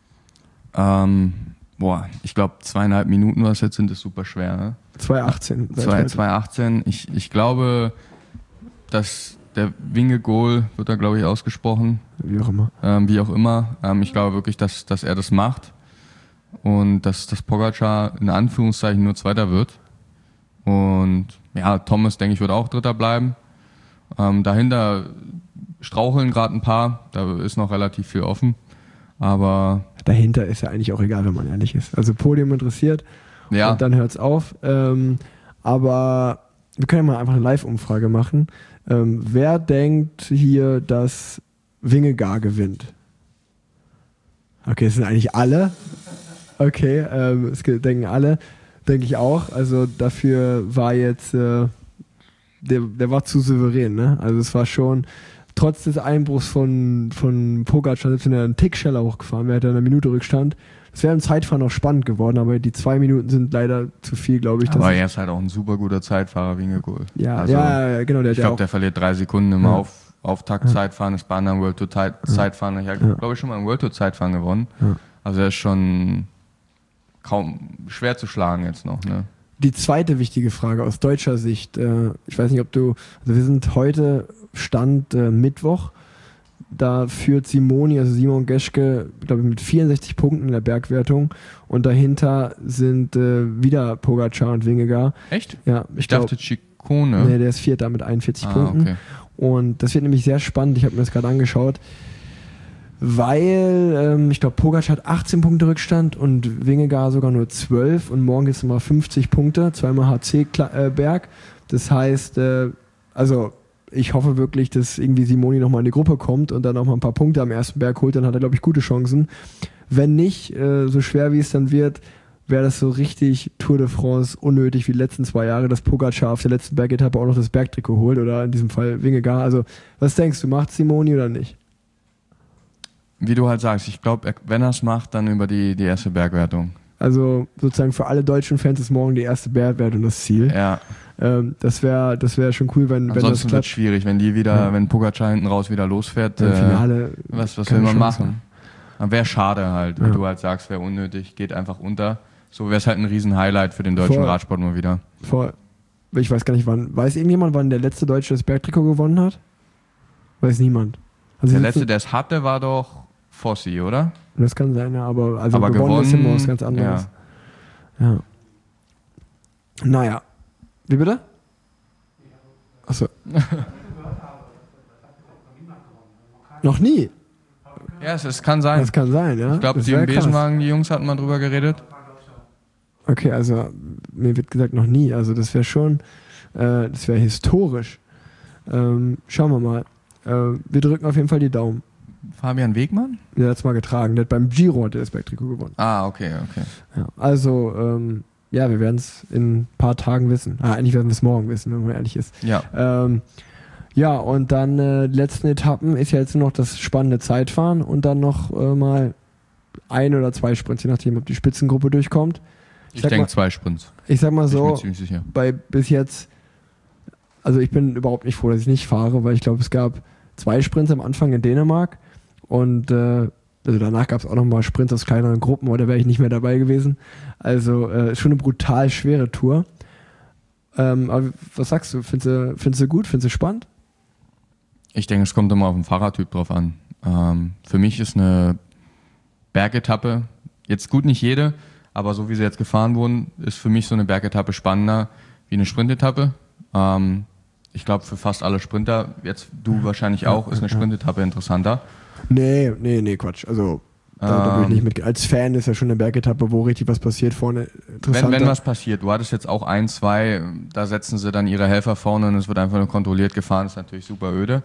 Ich glaube 2,5 Minuten, was jetzt sind, ist super schwer, ne? 2,18. Ich glaube, dass der Vingegaard wird da, glaube ich, ausgesprochen. Wie auch immer. Ich glaube wirklich, dass er das macht. und dass Pogačar in Anführungszeichen nur Zweiter wird. Und ja, Thomas, denke ich, wird auch Dritter bleiben. Dahinter straucheln gerade ein paar, da ist noch relativ viel offen. Aber dahinter ist ja eigentlich auch egal, wenn man ehrlich ist. Also Podium interessiert und dann hört es auf. Aber wir können ja mal einfach eine Live-Umfrage machen. Wer denkt hier, dass Vingegaard gewinnt? Okay, es sind eigentlich alle. Okay, es denken alle. Denke ich auch. Also dafür war jetzt, der war zu souverän. Ne? Also es war schon, trotz des Einbruchs von Pogačar, selbst wenn er einen Tick schneller hochgefahren wäre, hätte er eine Minute Rückstand. Es wäre im Zeitfahren noch spannend geworden, aber die 2 Minuten sind leider zu viel, glaube ich. Aber er ist halt auch ein super guter Zeitfahrer, Vingegaard. Ja, also, ja, genau. Ich glaube, der verliert 3 Sekunden im Auftakt-Zeitfahren, ist bei anderen World Tour Zeitfahren. Ich habe, glaube ich, schon mal ein World Tour Zeitfahren gewonnen. Ja. Also er ist schon kaum schwer zu schlagen jetzt noch. Ne? Die zweite wichtige Frage aus deutscher Sicht. Ich weiß nicht, also wir sind heute Stand Mittwoch. Da führt Simon Geschke, glaube ich, mit 64 Punkten in der Bergwertung. Und dahinter sind wieder Pogačar und Vingegaard. Echt? Ja, ich dachte Ciccone. Nee, der ist Vierter mit 41 Punkten. Okay. Und das wird nämlich sehr spannend. Ich habe mir das gerade angeschaut. Weil, ich glaube, Pogačar hat 18 Punkte Rückstand und Vingegaard sogar nur 12. Und morgen gibt es nochmal 50 Punkte, zweimal HC-Berg. Das heißt, also ich hoffe wirklich, dass irgendwie Simoni nochmal in die Gruppe kommt und dann nochmal ein paar Punkte am ersten Berg holt. Dann hat er, glaube ich, gute Chancen. Wenn nicht, so schwer wie es dann wird, wäre das so richtig Tour de France unnötig wie die letzten 2 Jahre, dass Pogačar auf der letzten Bergetappe auch noch das Bergtrikot holt oder in diesem Fall Vingegaard. Also was denkst du, macht Simoni oder nicht? Wie du halt sagst, ich glaube, wenn er es macht, dann über die erste Bergwertung. Also sozusagen für alle deutschen Fans ist morgen die erste Bergwertung das Ziel. Ja. Das wär schon cool, wenn das klappt. Ansonsten wird es schwierig, wenn wenn Pogačar hinten raus wieder losfährt. Im Finale. Was will man machen? Wäre schade halt, wie du halt sagst, wäre unnötig, geht einfach unter. So wäre es halt ein Riesen-Highlight für den deutschen Radsport mal wieder. Ich weiß gar nicht, wann. Weiß irgendjemand, wann der letzte Deutsche das Bergtrikot gewonnen hat? Weiß niemand. Also der letzte, der es hatte, war doch Fossi, oder? Das kann sein, ja, aber gewonnen ist immer was ganz anderes. Ja. Naja. Wie bitte? Achso. Noch nie? Ja, es kann sein. Das kann sein, ja. Ich glaube, die im Besenwagen, die Jungs hatten mal drüber geredet. Okay, also mir wird gesagt, noch nie. Also das wäre schon, das wäre historisch. Schauen wir mal. Wir drücken auf jeden Fall die Daumen. Fabian Wegmann? Der hat es mal getragen. Der hat beim Giro das Bergtrikot gewonnen. Ah, okay. Ja, also, ja, wir werden es in ein paar Tagen wissen. Eigentlich werden wir es morgen wissen, wenn man ehrlich ist. Ja. Ja, und dann die letzten Etappen ist ja jetzt nur noch das spannende Zeitfahren und dann noch mal 1 oder 2 Sprints, je nachdem, ob die Spitzengruppe durchkommt. Ich denke 2 Sprints. Ich sag mal so, bin mir ziemlich sicher. Bis jetzt, also ich bin überhaupt nicht froh, dass ich nicht fahre, weil ich glaube, es gab 2 Sprints am Anfang in Dänemark und also danach gab es auch nochmal Sprints aus kleineren Gruppen, aber da wäre ich nicht mehr dabei gewesen. Also schon eine brutal schwere Tour. Aber was sagst du? Findest du gut? Findest du spannend? Ich denke, es kommt immer auf den Fahrertyp drauf an. Für mich ist eine Bergetappe, jetzt gut nicht jede, aber so wie sie jetzt gefahren wurden, ist für mich so eine Bergetappe spannender wie eine Sprintetappe. Ich glaube, für fast alle Sprinter, jetzt du wahrscheinlich auch, ist eine Sprintetappe interessanter. Nee, Quatsch. Also da würde ich nicht mit. Als Fan ist ja schon eine Bergetappe, wo richtig was passiert vorne. Interessanter. Wenn was passiert, du hattest jetzt auch 1, 2, da setzen sie dann ihre Helfer vorne und es wird einfach nur kontrolliert gefahren, das ist natürlich super öde.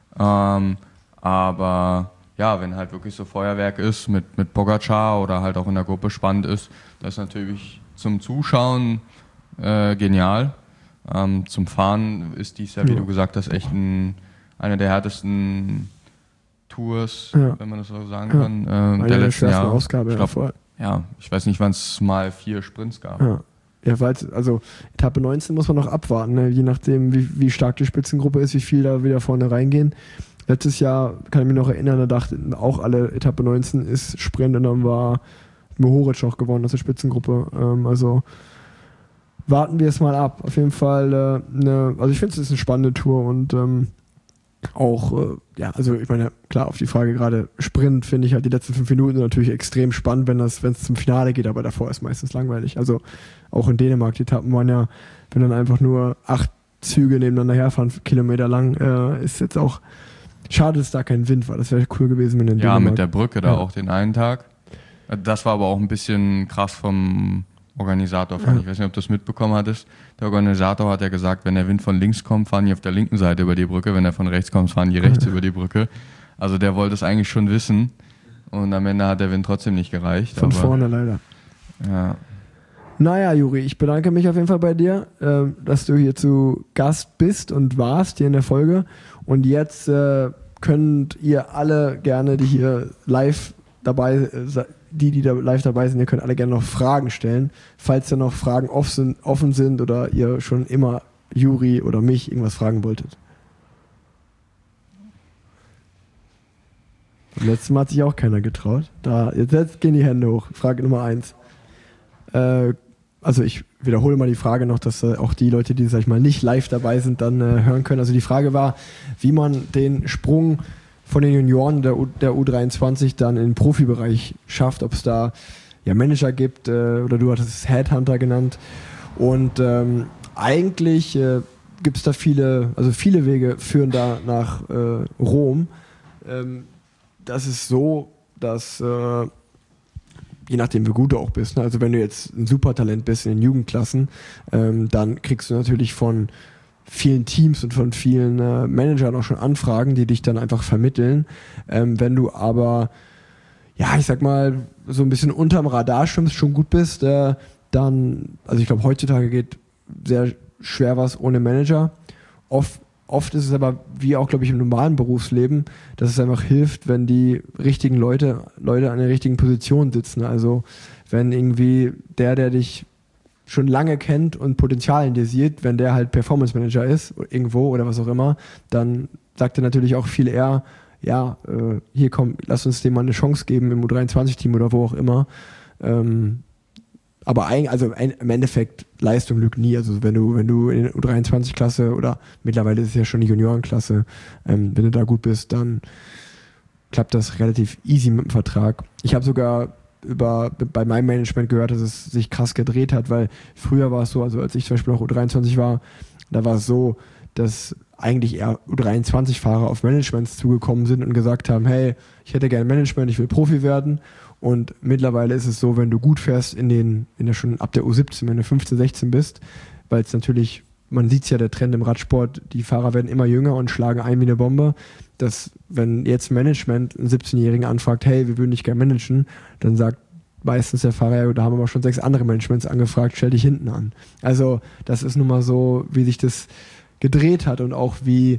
Aber ja, wenn halt wirklich so Feuerwerk ist mit Pogačar oder halt auch in der Gruppe spannend ist, das ist natürlich zum Zuschauen genial. Zum Fahren ist dies ja, wie du gesagt hast, echt eine der härtesten Tours, wenn man das so sagen kann, der letzten Jahre. Ausgabe, ich weiß nicht, wann es mal 4 Sprints gab. Ja, also Etappe 19 muss man noch abwarten, ne? Je nachdem, wie stark die Spitzengruppe ist, wie viel da wieder vorne reingehen. Letztes Jahr, kann ich mich noch erinnern, da dachten auch alle, Etappe 19 ist Sprint und dann war Mohoric noch gewonnen aus der Spitzengruppe. Also warten wir es mal ab. Auf jeden Fall, also ich finde, es ist eine spannende Tour und auch, also ich meine, klar, auf die Frage gerade Sprint finde ich halt die letzten 5 Minuten natürlich extrem spannend, wenn es zum Finale geht, aber davor ist meistens langweilig. Also auch in Dänemark, die Etappen waren ja, wenn dann einfach nur 8 Züge nebeneinander herfahren, Kilometer lang, ist jetzt auch schade, dass da kein Wind war. Das wäre cool gewesen, wenn in Dänemark. Ja, mit der Brücke da auch den einen Tag. Das war aber auch ein bisschen krass vom Organisator, fand ich. Ich weiß nicht, ob du das mitbekommen hattest. Der Organisator hat ja gesagt, wenn der Wind von links kommt, fahren die auf der linken Seite über die Brücke. Wenn er von rechts kommt, fahren die rechts über die Brücke. Also der wollte es eigentlich schon wissen. Und am Ende hat der Wind trotzdem nicht gereicht. Von vorne leider. Ja. Naja, Juri, ich bedanke mich auf jeden Fall bei dir, dass du hier zu Gast bist und warst hier in der Folge. Und jetzt könnt ihr alle gerne, die hier live dabei die da live dabei sind, ihr könnt alle gerne noch Fragen stellen. Falls da noch Fragen offen sind oder ihr schon immer Juri oder mich irgendwas fragen wolltet. Beim letzten Mal hat sich auch keiner getraut. Jetzt gehen die Hände hoch. Frage Nummer 1. Also ich wiederhole mal die Frage noch, dass auch die Leute, die, sag ich mal, nicht live dabei sind, dann hören können. Also die Frage war, wie man den Sprung von den Junioren der U23 dann in den Profibereich schafft, ob es da ja Manager gibt oder du hattest es Headhunter genannt. Und eigentlich gibt es da viele Wege führen da nach Rom. Das ist so, dass je nachdem, wie gut du auch bist, ne? Also wenn du jetzt ein Supertalent bist in den Jugendklassen, dann kriegst du natürlich von vielen Teams und von vielen Managern auch schon Anfragen, die dich dann einfach vermitteln. Wenn du aber, ja, ich sag mal, so ein bisschen unterm Radar schwimmst, schon gut bist, dann, also ich glaube, heutzutage geht sehr schwer was ohne Manager. Oft ist es aber, wie auch, glaube ich, im normalen Berufsleben, dass es einfach hilft, wenn die richtigen Leute an der richtigen Position sitzen. Also wenn irgendwie der dich schon lange kennt und Potenzial in dir sieht, wenn der halt Performance Manager ist, irgendwo oder was auch immer, dann sagt er natürlich auch viel eher, ja, hier komm, lass uns dem mal eine Chance geben im U23-Team oder wo auch immer. Aber im Endeffekt, Leistung lügt nie. Also wenn du in der U23-Klasse oder mittlerweile ist es ja schon die Juniorenklasse, wenn du da gut bist, dann klappt das relativ easy mit dem Vertrag. Ich habe sogar bei meinem Management gehört, dass es sich krass gedreht hat, weil früher war es so, also als ich zum Beispiel auch U23 war, da war es so, dass eigentlich eher U23-Fahrer auf Managements zugekommen sind und gesagt haben, hey, ich hätte gerne Management, ich will Profi werden. Und mittlerweile ist es so, wenn du gut fährst schon ab der U17, wenn du 15, 16 bist, weil es natürlich, man sieht es ja, der Trend im Radsport, die Fahrer werden immer jünger und schlagen ein wie eine Bombe, dass wenn jetzt Management einen 17-Jährigen anfragt, hey, wir würden dich gerne managen, dann sagt meistens der Fahrer, ja, da haben wir aber schon 6 andere Managements angefragt, stell dich hinten an. Also das ist nun mal so, wie sich das gedreht hat und auch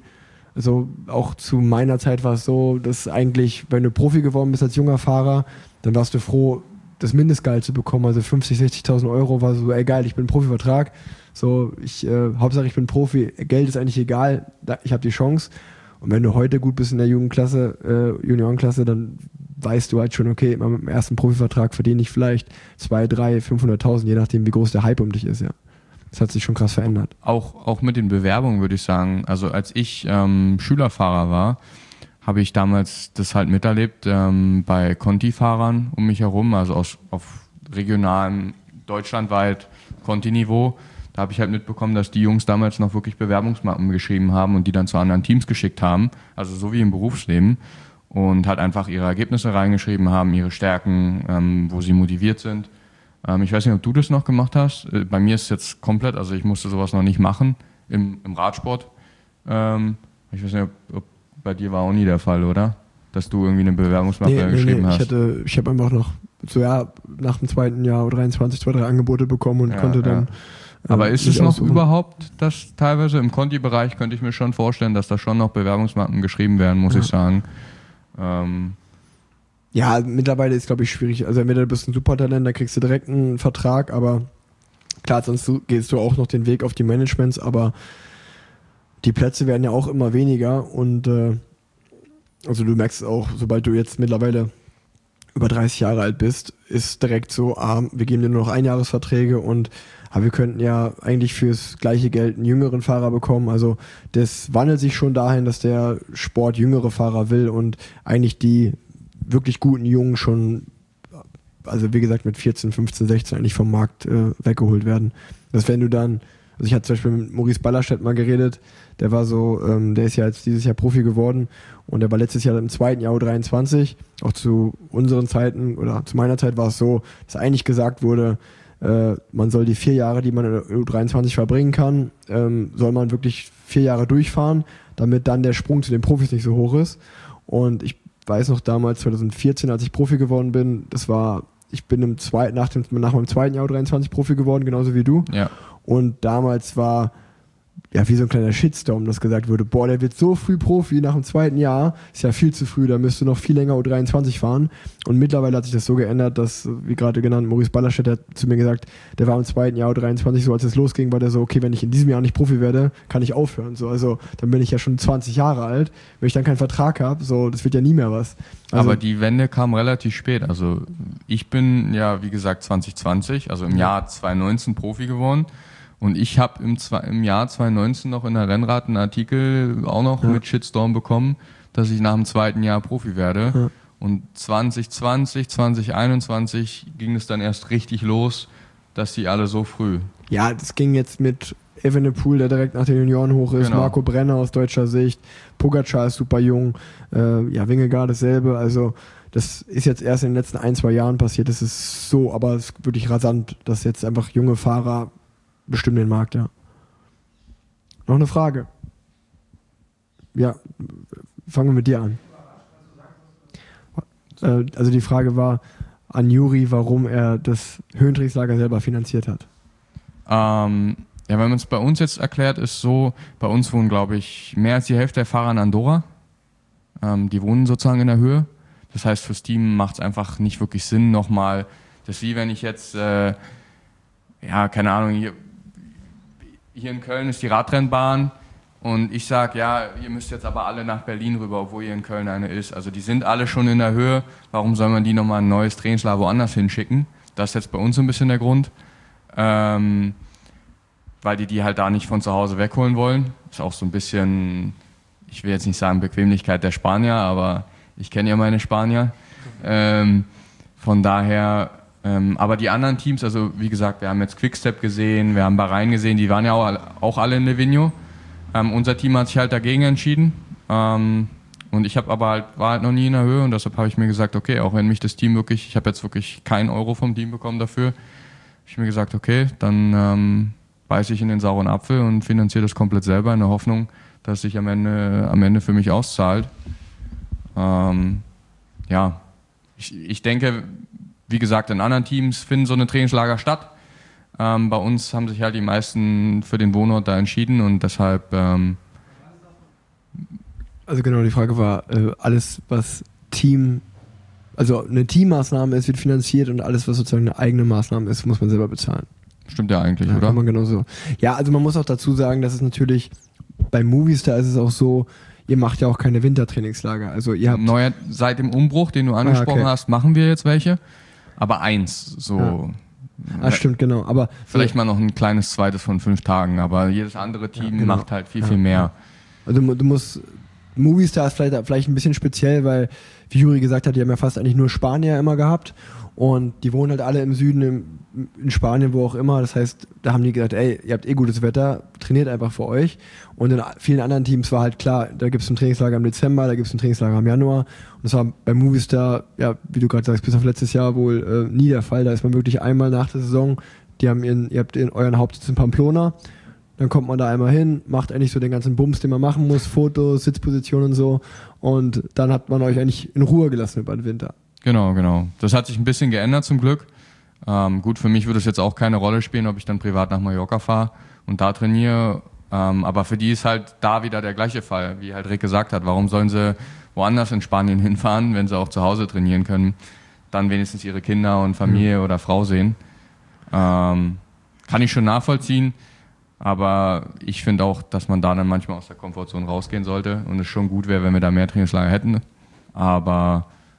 auch zu meiner Zeit war es so, dass eigentlich, wenn du Profi geworden bist als junger Fahrer, dann warst du froh, das Mindestgehalt zu bekommen, also 50.000, 60.000 Euro, war so, ey geil, ich bin Profivertrag, so, Hauptsache ich bin Profi, Geld ist eigentlich egal, ich habe die Chance. Und wenn du heute gut bist in der Juniorenklasse, dann weißt du halt schon, okay, mit dem ersten Profivertrag verdiene ich vielleicht 2, 3, 500.000, je nachdem, wie groß der Hype um dich ist, ja. Das hat sich schon krass verändert. Auch mit den Bewerbungen würde ich sagen, also als ich Schülerfahrer war, habe ich damals das halt miterlebt bei Conti-Fahrern um mich herum, also auf regionalem, deutschlandweit Conti-Niveau. Da habe ich halt mitbekommen, dass die Jungs damals noch wirklich Bewerbungsmappen geschrieben haben und die dann zu anderen Teams geschickt haben, also so wie im Berufsleben, und halt einfach ihre Ergebnisse reingeschrieben haben, ihre Stärken, wo sie motiviert sind. Ich weiß nicht, ob du das noch gemacht hast. Bei mir ist es jetzt komplett, also ich musste sowas noch nicht machen im Radsport. Ich weiß nicht, ob bei dir war auch nie der Fall, oder? Dass du irgendwie eine Bewerbungsmappe geschrieben hast. Ich habe einfach noch nach dem zweiten Jahr U23 2, 3 Angebote bekommen und konnte dann. Aber ist es noch überhaupt, dass teilweise im Conti-Bereich könnte ich mir schon vorstellen, dass da schon noch Bewerbungsmappen geschrieben werden, muss ich sagen. Ja, mittlerweile ist es, glaube ich, schwierig. Also entweder du bist ein Supertalent, da kriegst du direkt einen Vertrag, aber klar, sonst gehst du auch noch den Weg auf die Managements, aber die Plätze werden ja auch immer weniger und also du merkst auch, sobald du jetzt mittlerweile über 30 Jahre alt bist, ist direkt so, wir geben dir nur noch Einjahresverträge und wir könnten ja eigentlich fürs gleiche Geld einen jüngeren Fahrer bekommen. Also das wandelt sich schon dahin, dass der Sport jüngere Fahrer will und eigentlich die wirklich guten Jungen schon, also wie gesagt mit 14, 15, 16 eigentlich vom Markt weggeholt werden. Dass wenn du dann, also ich hatte zum Beispiel mit Maurice Ballerstedt mal geredet, der war so, der ist ja jetzt dieses Jahr Profi geworden und der war letztes Jahr im zweiten Jahr U23, auch zu unseren Zeiten oder zu meiner Zeit war es so, dass eigentlich gesagt wurde, man soll die 4 Jahre, die man in der U23 verbringen kann, soll man wirklich 4 Jahre durchfahren, damit dann der Sprung zu den Profis nicht so hoch ist. Und ich weiß noch damals, 2014, als ich Profi geworden bin, ich bin nach meinem zweiten Jahr U23 Profi geworden, genauso wie du. Ja. Und damals war wie so ein kleiner Shitstorm, dass gesagt wurde, boah, der wird so früh Profi nach dem zweiten Jahr, ist ja viel zu früh, da müsste noch viel länger U23 fahren. Und mittlerweile hat sich das so geändert, dass, wie gerade genannt, Maurice Ballerstedt hat zu mir gesagt, der war im zweiten Jahr U23 so, als es losging, war der so, okay, wenn ich in diesem Jahr nicht Profi werde, kann ich aufhören. So, also dann bin ich ja schon 20 Jahre alt, wenn ich dann keinen Vertrag habe, so, das wird ja nie mehr was. Also, aber die Wende kam relativ spät. Also ich bin ja, wie gesagt, 2020, also im Jahr 2019 Profi geworden. Und ich habe im Jahr 2019 noch in der Rennrad einen Artikel auch noch mit Shitstorm bekommen, dass ich nach dem zweiten Jahr Profi werde. Ja. Und 2020, 2021 ging es dann erst richtig los, dass die alle so früh. Ja, das ging jetzt mit Evenepoel, der direkt nach den Junioren hoch ist, genau. Marco Brenner aus deutscher Sicht, Pogacar ist super jung, Vingegaard dasselbe, also das ist jetzt erst in den letzten 1-2 Jahren passiert, das ist so, aber es ist wirklich rasant, dass jetzt einfach junge Fahrer bestimmen den Markt, ja. Noch eine Frage? Ja, fangen wir mit dir an. Also die Frage war an Juri, warum er das Höhentrainingslager selber finanziert hat. Ja, wenn man es bei uns jetzt erklärt, ist so, bei uns wohnen, glaube ich, mehr als die Hälfte der Fahrer in Andorra. Die wohnen sozusagen in der Höhe. Das heißt, fürs Team macht es einfach nicht wirklich Sinn, nochmal, das ist wie wenn ich jetzt, keine Ahnung, hier in Köln ist die Radrennbahn und ich sage, ja, ihr müsst jetzt aber alle nach Berlin rüber, obwohl hier in Köln eine ist. Also die sind alle schon in der Höhe, warum soll man die nochmal ein neues Trainingslager woanders hinschicken? Das ist jetzt bei uns so ein bisschen der Grund, weil die halt da nicht von zu Hause wegholen wollen. Ist auch so ein bisschen, ich will jetzt nicht sagen Bequemlichkeit der Spanier, aber ich kenne ja meine Spanier. Von daher... aber die anderen Teams, also wie gesagt, wir haben jetzt Quickstep gesehen, wir haben Bahrain gesehen, die waren ja auch alle in Livigno. Unser Team hat sich halt dagegen entschieden. Und ich war halt noch nie in der Höhe und deshalb habe ich mir gesagt, okay, auch wenn mich das Team ich habe jetzt wirklich keinen Euro vom Team bekommen dafür, habe ich mir gesagt, okay, dann beiße ich in den sauren Apfel und finanziere das komplett selber in der Hoffnung, dass es sich am Ende für mich auszahlt. Ich denke, wie gesagt, in anderen Teams finden so eine Trainingslager statt. Bei uns haben sich halt die meisten für den Wohnort da entschieden und deshalb... Also genau, die Frage war, alles was also eine Teammaßnahme ist, wird finanziert und alles was sozusagen eine eigene Maßnahme ist, muss man selber bezahlen. Stimmt ja eigentlich, oder? Kann man genauso. Ja, also man muss auch dazu sagen, dass es natürlich, bei Movistar ist es auch so, ihr macht ja auch keine Wintertrainingslager. Also ihr habt... Seit dem Umbruch, den du angesprochen hast, machen wir jetzt welche. Aber eins, so. Ja. Stimmt, genau. Aber vielleicht mal noch ein kleines zweites von 5 Tagen, aber jedes andere Team macht halt viel mehr. Also du musst, Movistar ist vielleicht ein bisschen speziell, weil, wie Juri gesagt hat, die haben ja fast eigentlich nur Spanier immer gehabt und die wohnen halt alle im Süden, in Spanien, wo auch immer. Das heißt, da haben die gesagt, ey, ihr habt gutes Wetter, trainiert einfach für euch. Und in vielen anderen Teams war halt klar, da gibt es ein Trainingslager im Dezember, da gibt es ein Trainingslager im Januar. Und das war bei Movistar, ja, wie du gerade sagst, bis auf letztes Jahr wohl nie der Fall. Da ist man wirklich einmal nach der Saison, ihr habt euren Hauptsitz in Pamplona, dann kommt man da einmal hin, macht eigentlich so den ganzen Bums, den man machen muss, Fotos, Sitzpositionen und so. Und dann hat man euch eigentlich in Ruhe gelassen über den Winter. Genau. Das hat sich ein bisschen geändert zum Glück. Gut, für mich würde es jetzt auch keine Rolle spielen, ob ich dann privat nach Mallorca fahre und da trainiere. Aber für die ist halt da wieder der gleiche Fall, wie halt Rick gesagt hat. Warum sollen sie woanders in Spanien hinfahren, wenn sie auch zu Hause trainieren können? Dann wenigstens ihre Kinder und Familie oder Frau sehen. Kann ich schon nachvollziehen. Aber ich finde auch, dass man da dann manchmal aus der Komfortzone rausgehen sollte und es schon gut wäre, wenn wir da mehr Trainingslager hätten. Aber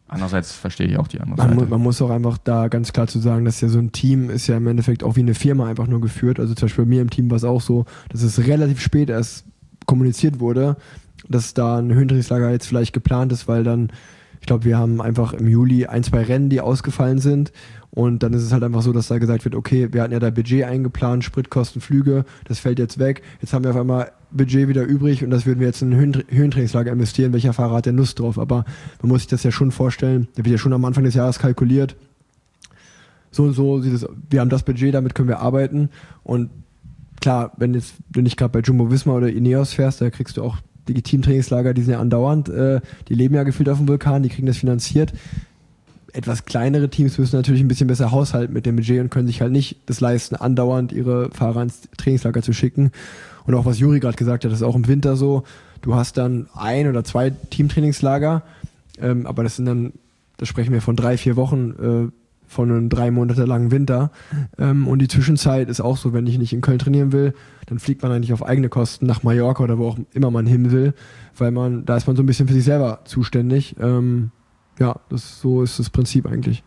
Andererseits verstehe ich auch die andere Seite. Man muss auch einfach da ganz klar zu sagen, dass ja so ein Team ist ja im Endeffekt auch wie eine Firma einfach nur geführt. Also zum Beispiel bei mir im Team war es auch so, dass es relativ spät erst kommuniziert wurde, dass da ein Höhentrainingslager jetzt vielleicht geplant ist, weil dann, ich glaube, wir haben einfach im Juli 1-2 Rennen, die ausgefallen sind. Und dann ist es halt einfach so, dass da gesagt wird, okay, wir hatten ja da Budget eingeplant, Spritkosten, Flüge, das fällt jetzt weg. Jetzt haben wir auf einmal Budget wieder übrig und das würden wir jetzt in ein Höhentrainingslager investieren. Welcher Fahrer hat denn Lust drauf? Aber man muss sich das ja schon vorstellen, da wird ja schon am Anfang des Jahres kalkuliert. So und so sieht es, wir haben das Budget, damit können wir arbeiten. Und klar, wenn jetzt du nicht gerade bei Jumbo Visma oder Ineos fährst, da kriegst du auch die Teamtrainingslager, die sind ja andauernd, die leben ja gefühlt auf dem Vulkan, die kriegen das finanziert. Etwas kleinere Teams müssen natürlich ein bisschen besser haushalten mit dem Budget und können sich halt nicht das leisten, andauernd ihre Fahrer ins Trainingslager zu schicken. Und auch was Juri gerade gesagt hat, das ist auch im Winter so, du hast dann 1 oder 2 Teamtrainingslager, aber das sprechen wir von 3-4 Wochen von einem 3 Monate langen Winter. Und die Zwischenzeit ist auch so, wenn ich nicht in Köln trainieren will, dann fliegt man eigentlich auf eigene Kosten nach Mallorca oder wo auch immer man hin will, weil da ist man so ein bisschen für sich selber zuständig. So ist das Prinzip eigentlich.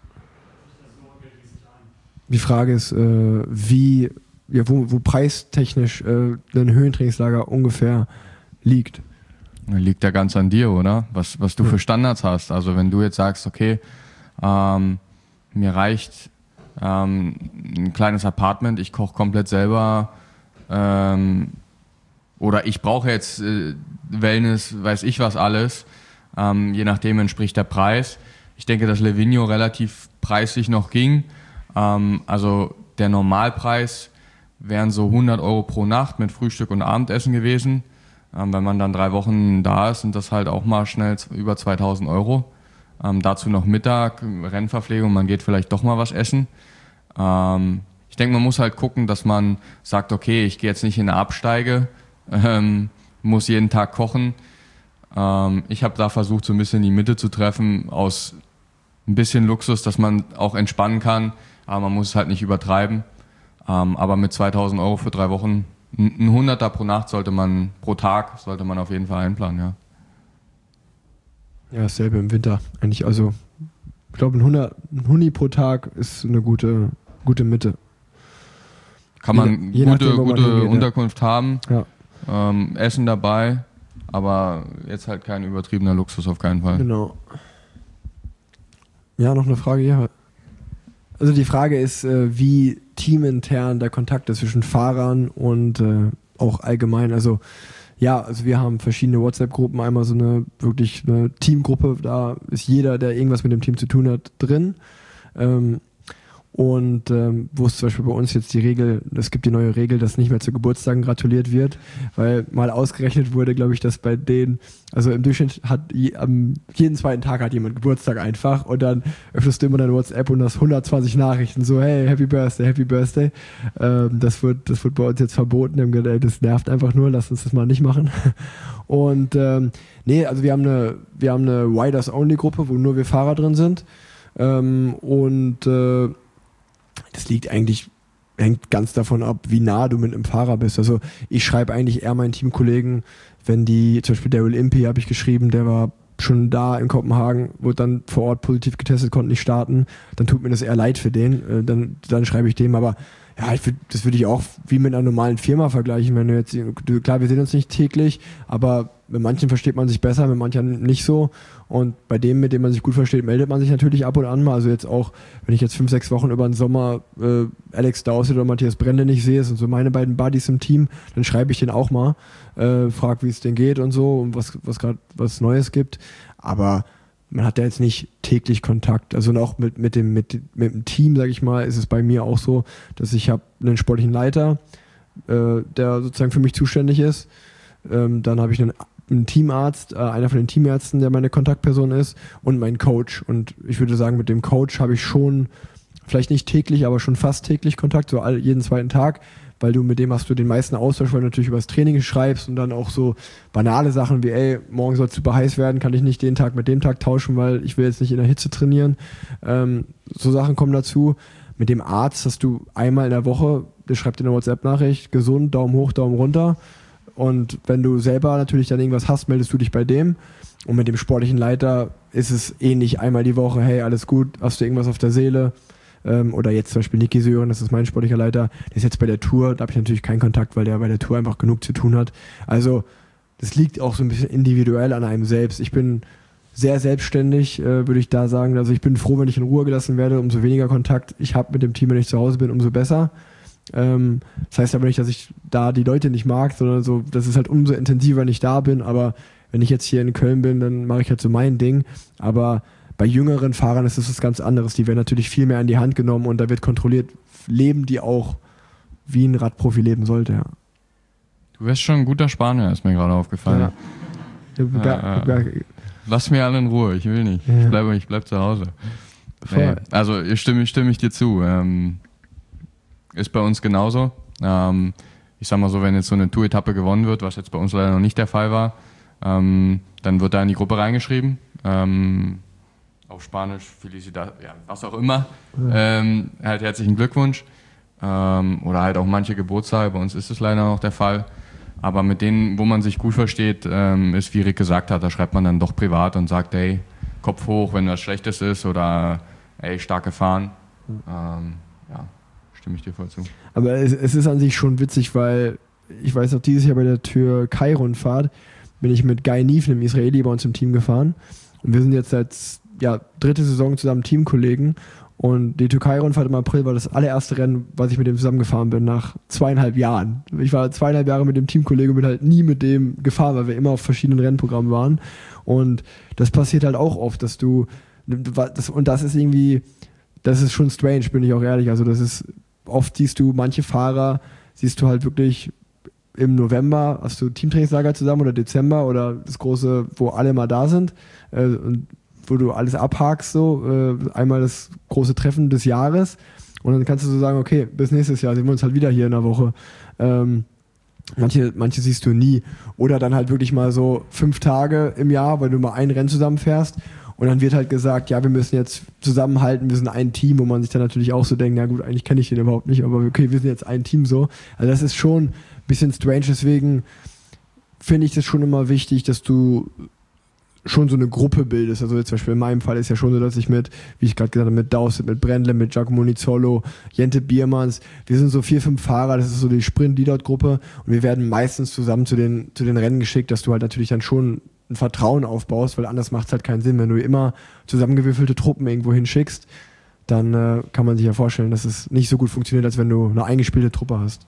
Die Frage ist, wo preistechnisch ein Höhentrainingslager ungefähr liegt. Liegt ja ganz an dir, oder? Was du für Standards hast. Also wenn du jetzt sagst, okay, mir reicht ein kleines Apartment, ich koche komplett selber, oder ich brauche jetzt Wellness, weiß ich was alles, je nachdem entspricht der Preis. Ich denke, dass Livigno relativ preislich noch ging. Also der Normalpreis wären so 100 Euro pro Nacht mit Frühstück und Abendessen gewesen. Wenn man dann 3 Wochen da ist, sind das halt auch mal schnell über 2000 Euro. Dazu noch Mittag, Rennverpflegung, man geht vielleicht doch mal was essen. Ich denke, man muss halt gucken, dass man sagt, okay, ich gehe jetzt nicht in eine Absteige, muss jeden Tag kochen. Ich habe da versucht, so ein bisschen die Mitte zu treffen aus ein bisschen Luxus, dass man auch entspannen kann, aber man muss es halt nicht übertreiben. Aber mit 2000 Euro für 3 Wochen, ein 100er pro Nacht pro Tag sollte man auf jeden Fall einplanen, ja. Ja, dasselbe im Winter eigentlich. Also ich glaube, ein Huni pro Tag ist eine gute Mitte. Kann man je gute nachdem, hingeht, Unterkunft haben, ja. Essen dabei, aber jetzt halt kein übertriebener Luxus auf keinen Fall. Genau. Ja, noch eine Frage hier. Also die Frage ist, wie teamintern der Kontakt ist zwischen Fahrern und auch allgemein. Also wir haben verschiedene WhatsApp-Gruppen, einmal so eine Teamgruppe, da ist jeder, der irgendwas mit dem Team zu tun hat, drin. Wo es zum Beispiel bei uns jetzt es gibt die neue Regel, dass nicht mehr zu Geburtstagen gratuliert wird, weil mal ausgerechnet wurde, glaube ich, dass bei denen, also im Durchschnitt jeden zweiten Tag hat jemand Geburtstag einfach und dann öffnest du immer deine WhatsApp und hast 120 Nachrichten, so hey, Happy Birthday, Happy Birthday. Das wird bei uns jetzt verboten, wir haben gesagt, ey, das nervt einfach nur, lass uns das mal nicht machen. Und also wir haben eine Riders-Only-Gruppe, wo nur wir Fahrer drin sind. Das hängt ganz davon ab, wie nah du mit einem Fahrer bist. Also ich schreibe eigentlich eher meinen Teamkollegen, wenn zum Beispiel Daryl Impey habe ich geschrieben, der war schon da in Kopenhagen, wurde dann vor Ort positiv getestet, konnte nicht starten, dann tut mir das eher leid für den, dann schreibe ich dem, aber ja, das würde ich auch wie mit einer normalen Firma vergleichen, wenn du jetzt, klar, wir sehen uns nicht täglich, aber mit manchen versteht man sich besser, mit manchen nicht so. Und bei dem, mit dem man sich gut versteht, meldet man sich natürlich ab und an mal. Also jetzt auch, wenn ich jetzt 5-6 Wochen über den Sommer Alex Dowsett oder Matthias Brende nicht sehe, das sind so meine beiden Buddies im Team, dann schreibe ich den auch mal, frag, wie es denen geht und so und was gerade was Neues gibt. Aber man hat ja jetzt nicht täglich Kontakt. Also auch mit dem Team, sage ich mal, ist es bei mir auch so, dass ich habe einen sportlichen Leiter, der sozusagen für mich zuständig ist. Dann habe ich einen Teamarzt, einer von den Teamärzten, der meine Kontaktperson ist, und meinen Coach. Und ich würde sagen, mit dem Coach habe ich schon, vielleicht nicht täglich, aber schon fast täglich Kontakt, so jeden zweiten Tag, weil mit dem hast du den meisten Austausch, weil du natürlich über das Training schreibst und dann auch so banale Sachen wie, ey, morgen soll es super heiß werden, kann ich nicht den Tag mit dem Tag tauschen, weil ich will jetzt nicht in der Hitze trainieren. So Sachen kommen dazu. Mit dem Arzt hast du einmal in der Woche, der schreibt dir eine WhatsApp-Nachricht, gesund, Daumen hoch, Daumen runter. Und wenn du selber natürlich dann irgendwas hast, meldest du dich bei dem. Und mit dem sportlichen Leiter ist es ähnlich, einmal die Woche, hey, alles gut, hast du irgendwas auf der Seele? Oder jetzt zum Beispiel Niki Sören, das ist mein sportlicher Leiter, der ist jetzt bei der Tour, da habe ich natürlich keinen Kontakt, weil der bei der Tour einfach genug zu tun hat. Also das liegt auch so ein bisschen individuell an einem selbst. Ich bin sehr selbstständig, würde ich da sagen. Also ich bin froh, wenn ich in Ruhe gelassen werde, umso weniger Kontakt ich habe mit dem Team, wenn ich zu Hause bin, umso besser. Das heißt aber nicht, dass ich da die Leute nicht mag, sondern so, das ist halt umso intensiver, wenn ich da bin. Aber wenn ich jetzt hier in Köln bin, dann mache ich halt so mein Ding. Aber bei jüngeren Fahrern ist das was ganz anderes. Die werden natürlich viel mehr in die Hand genommen und da wird kontrolliert, leben die auch, wie ein Radprofi leben sollte. Ja. Du wärst schon ein guter Spanier, ist mir gerade aufgefallen. Ja. Lass mir alle in Ruhe, ich will nicht. Ja. Ich bleib zu Hause. Nee, also stimme ich dir zu. Ist bei uns genauso. Ich sag mal so, wenn jetzt so eine Tour-Etappe gewonnen wird, was jetzt bei uns leider noch nicht der Fall war, dann wird da in die Gruppe reingeschrieben. Auf Spanisch, Felicidad, ja, was auch immer. Halt herzlichen Glückwunsch. Oder halt auch manche Geburtstage, bei uns ist es leider noch der Fall. Aber mit denen, wo man sich gut versteht, ist, wie Rick gesagt hat, da schreibt man dann doch privat und sagt, hey, Kopf hoch, wenn was Schlechtes ist oder ey, stark gefahren. Ja, stimme ich dir voll zu. Aber es ist an sich schon witzig, weil ich weiß noch, dieses Jahr bei der Türkei-Rundfahrt bin ich mit Guy Neef, einem Israeli, bei uns im Team gefahren. Und wir sind jetzt seit dritte Saison zusammen Teamkollegen. Und die Türkei-Rundfahrt im April war das allererste Rennen, was ich mit dem zusammengefahren bin, nach 2,5 Jahren. Ich war 2,5 Jahre mit dem Teamkollegen und bin halt nie mit dem gefahren, weil wir immer auf verschiedenen Rennprogrammen waren. Und das passiert halt auch oft, dass du, das ist irgendwie, das ist schon strange, bin ich auch ehrlich. Also das ist, oft siehst du manche Fahrer, siehst du halt wirklich im November, hast du Teamtrainingslager zusammen oder Dezember oder das große, wo alle mal da sind, und wo du alles abhakst, so, einmal das große Treffen des Jahres und dann kannst du so sagen, okay, bis nächstes Jahr sehen wir uns halt wieder hier in der Woche. Manche siehst du nie. Oder dann halt wirklich mal so 5 Tage im Jahr, weil du mal ein Rennen zusammenfährst und dann wird halt gesagt, ja, wir müssen jetzt zusammenhalten, wir sind ein Team, wo man sich dann natürlich auch so denkt, na gut, eigentlich kenne ich den überhaupt nicht, aber okay, wir sind jetzt ein Team so. Also das ist schon ein bisschen strange, deswegen finde ich das schon immer wichtig, dass du schon so eine Gruppe bildest. Also jetzt zum Beispiel in meinem Fall ist ja schon so, dass ich mit, wie ich gerade gesagt habe, mit Dowsett, mit Brendle, mit Giacomo Nizzolo, Jente Biermanns, wir sind so 4, 5 Fahrer, das ist so die Sprint-Leadout-Gruppe und wir werden meistens zusammen zu den Rennen geschickt, dass du halt natürlich dann schon ein Vertrauen aufbaust, weil anders macht es halt keinen Sinn. Wenn du immer zusammengewürfelte Truppen irgendwo hinschickst, dann kann man sich ja vorstellen, dass es nicht so gut funktioniert, als wenn du eine eingespielte Truppe hast.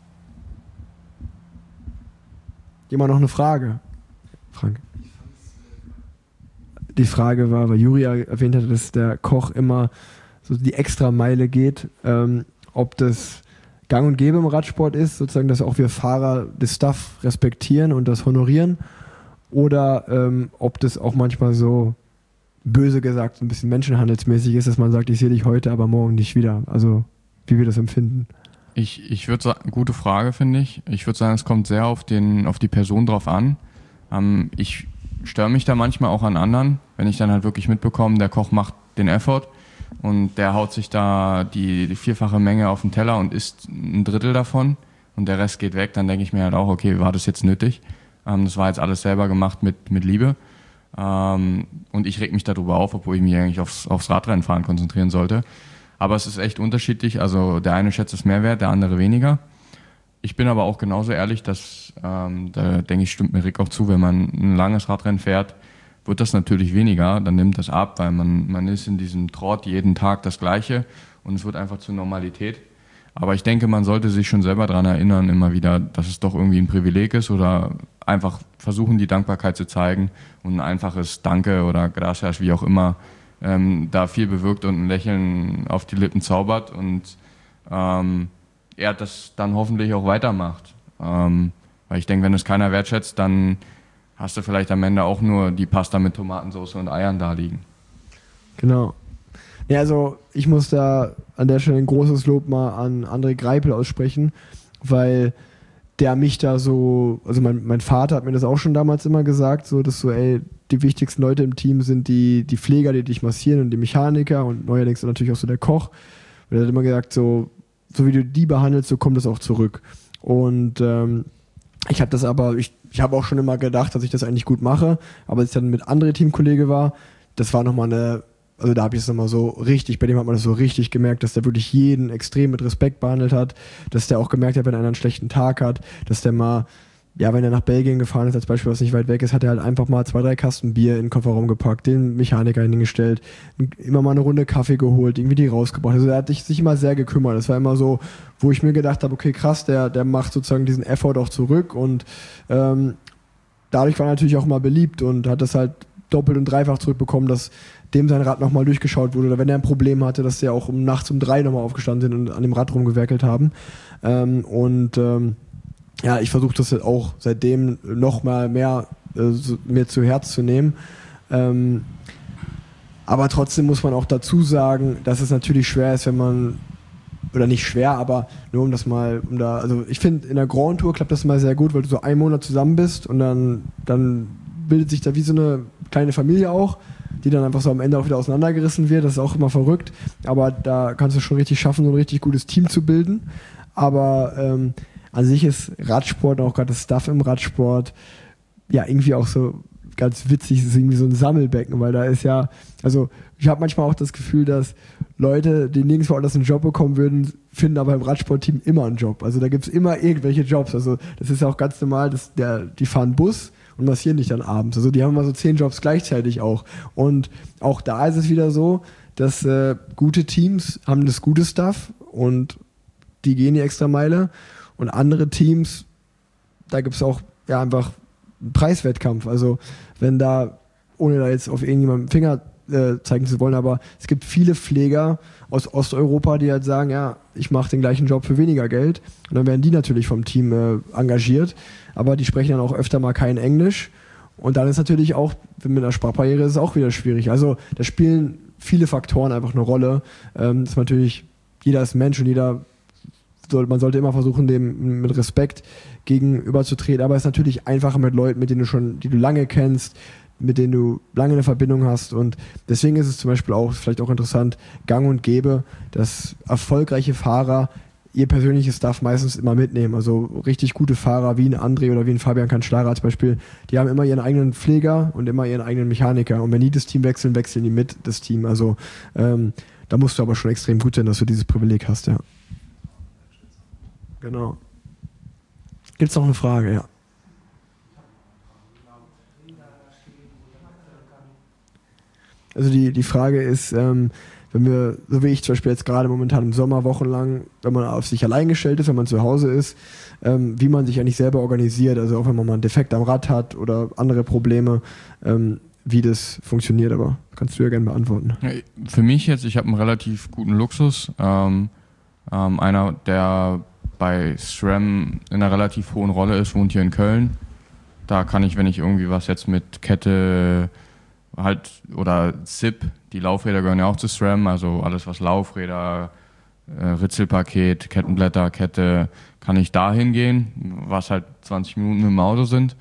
Immer noch eine Frage, Frank? Die Frage war, weil Juri erwähnt hatte, dass der Koch immer so die Extrameile geht, ob das gang und gäbe im Radsport ist, sozusagen, dass auch wir Fahrer das Stuff respektieren und das honorieren, oder ob das auch manchmal so, böse gesagt, so ein bisschen menschenhandelsmäßig ist, dass man sagt, ich sehe dich heute, aber morgen nicht wieder. Also wie wir das empfinden. Ich würde sagen, gute Frage, finde ich. Ich würde sagen, es kommt sehr auf die Person drauf an. Ich störe mich da manchmal auch an anderen, wenn ich dann halt wirklich mitbekomme, der Koch macht den Effort und der haut sich da die 4-fache Menge auf den Teller und isst 1/3 davon und der Rest geht weg, dann denke ich mir halt auch, okay, war das jetzt nötig? Das war jetzt alles selber gemacht mit Liebe. Und ich reg mich darüber auf, obwohl ich mich eigentlich aufs Radrennenfahren konzentrieren sollte. Aber es ist echt unterschiedlich, also der eine schätzt es mehr wert, der andere weniger. Ich bin aber auch genauso ehrlich, dass, da denke ich, stimmt mir Rick auch zu, wenn man ein langes Radrennen fährt, wird das natürlich weniger, dann nimmt das ab, weil man ist in diesem Trott jeden Tag das Gleiche und es wird einfach zur Normalität. Aber ich denke, man sollte sich schon selber daran erinnern, immer wieder, dass es doch irgendwie ein Privileg ist oder einfach versuchen, die Dankbarkeit zu zeigen und ein einfaches Danke oder Gracias, wie auch immer, da viel bewirkt und ein Lächeln auf die Lippen zaubert und er das dann hoffentlich auch weitermacht. Weil ich denke, wenn es keiner wertschätzt, dann hast du vielleicht am Ende auch nur die Pasta mit Tomatensauce und Eiern da liegen. Genau. Ja, also ich muss da an der Stelle ein großes Lob mal an André Greipel aussprechen, weil der mich da so, also mein Vater hat mir das auch schon damals immer gesagt, so dass so, ey, die wichtigsten Leute im Team sind die Pfleger, die dich massieren und die Mechaniker und neuerdings natürlich auch so der Koch. Und er hat immer gesagt, so wie du die behandelst, so kommt es auch zurück. Und ich habe das aber, ich habe auch schon immer gedacht, dass ich das eigentlich gut mache, aber als ich dann mit anderen Teamkollege war, das war nochmal also da habe ich es nochmal so richtig, bei dem hat man das so richtig gemerkt, dass der wirklich jeden extrem mit Respekt behandelt hat, dass der auch gemerkt hat, wenn einer einen schlechten Tag hat, dass der mal, ja, wenn er nach Belgien gefahren ist, als Beispiel, was nicht weit weg ist, hat er halt einfach mal 2, 3 Kasten Bier in den Kofferraum gepackt, den Mechaniker hingestellt, immer mal eine Runde Kaffee geholt, irgendwie die rausgebracht. Also er hat sich immer sehr gekümmert. Das war immer so, wo ich mir gedacht habe, okay, krass, der macht sozusagen diesen Effort auch zurück und dadurch war er natürlich auch immer beliebt und hat das halt doppelt und dreifach zurückbekommen, dass dem sein Rad nochmal durchgeschaut wurde oder wenn er ein Problem hatte, dass der auch nachts um 3 nochmal aufgestanden sind und an dem Rad rumgewerkelt haben. Ja, ich versuche das auch seitdem noch mal mehr mir zu Herz zu nehmen. Aber trotzdem muss man auch dazu sagen, dass es natürlich schwer ist, wenn man, oder nicht schwer, aber nur also ich finde, in der Grand Tour klappt das immer sehr gut, weil du so einen Monat zusammen bist und dann bildet sich da wie so eine kleine Familie auch, die dann einfach so am Ende auch wieder auseinandergerissen wird. Das ist auch immer verrückt, aber da kannst du schon richtig schaffen, so ein richtig gutes Team zu bilden. Aber an sich ist Radsport, auch gerade das Stuff im Radsport, ja irgendwie auch so ganz witzig, es ist irgendwie so ein Sammelbecken, weil da ist ja, also ich habe manchmal auch das Gefühl, dass Leute, die nirgendwo anders einen Job bekommen würden, finden aber im Radsportteam immer einen Job. Also da gibt es immer irgendwelche Jobs. Also das ist ja auch ganz normal, die fahren Bus und massieren dich dann abends. Also die haben immer so 10 Jobs gleichzeitig auch. Und auch da ist es wieder so, dass gute Teams haben das gute Stuff und die gehen die extra Meile. Und andere Teams, da gibt es auch ja einfach einen Preiswettkampf. Also wenn da, ohne da jetzt auf irgendjemanden Finger zeigen zu wollen, aber es gibt viele Pfleger aus Osteuropa, die halt sagen, ja, ich mache den gleichen Job für weniger Geld. Und dann werden die natürlich vom Team engagiert, aber die sprechen dann auch öfter mal kein Englisch. Und dann ist natürlich auch, mit einer Sprachbarriere ist es auch wieder schwierig. Also da spielen viele Faktoren einfach eine Rolle. Das ist natürlich, jeder ist ein Mensch und man sollte immer versuchen, dem mit Respekt gegenüberzutreten, aber es ist natürlich einfacher mit Leuten, die du lange kennst, mit denen du lange eine Verbindung hast und deswegen ist es zum Beispiel auch, vielleicht auch interessant, gang und gäbe, dass erfolgreiche Fahrer ihr persönliches Stuff meistens immer mitnehmen, also richtig gute Fahrer wie ein André oder wie ein Fabian Cancellara als Beispiel, die haben immer ihren eigenen Pfleger und immer ihren eigenen Mechaniker und wenn die das Team wechseln die mit das Team, also da musst du aber schon extrem gut sein, dass du dieses Privileg hast, ja. Genau. Gibt es noch eine Frage? Ja. Also die Frage ist, wenn wir, so wie ich zum Beispiel jetzt gerade momentan im Sommer wochenlang, wenn man auf sich allein gestellt ist, wenn man zu Hause ist, wie man sich eigentlich selber organisiert, also auch wenn man mal einen Defekt am Rad hat oder andere Probleme, wie das funktioniert, aber kannst du ja gerne beantworten. Für mich jetzt, ich habe einen relativ guten Luxus. Einer, der bei SRAM in einer relativ hohen Rolle ist, wohnt hier in Köln. Da kann ich, wenn ich irgendwie was jetzt mit Kette halt oder ZIP, die Laufräder gehören ja auch zu SRAM, also alles was Laufräder, Ritzelpaket, Kettenblätter, Kette, kann ich da hingehen, was halt 20 Minuten mit dem Auto sind.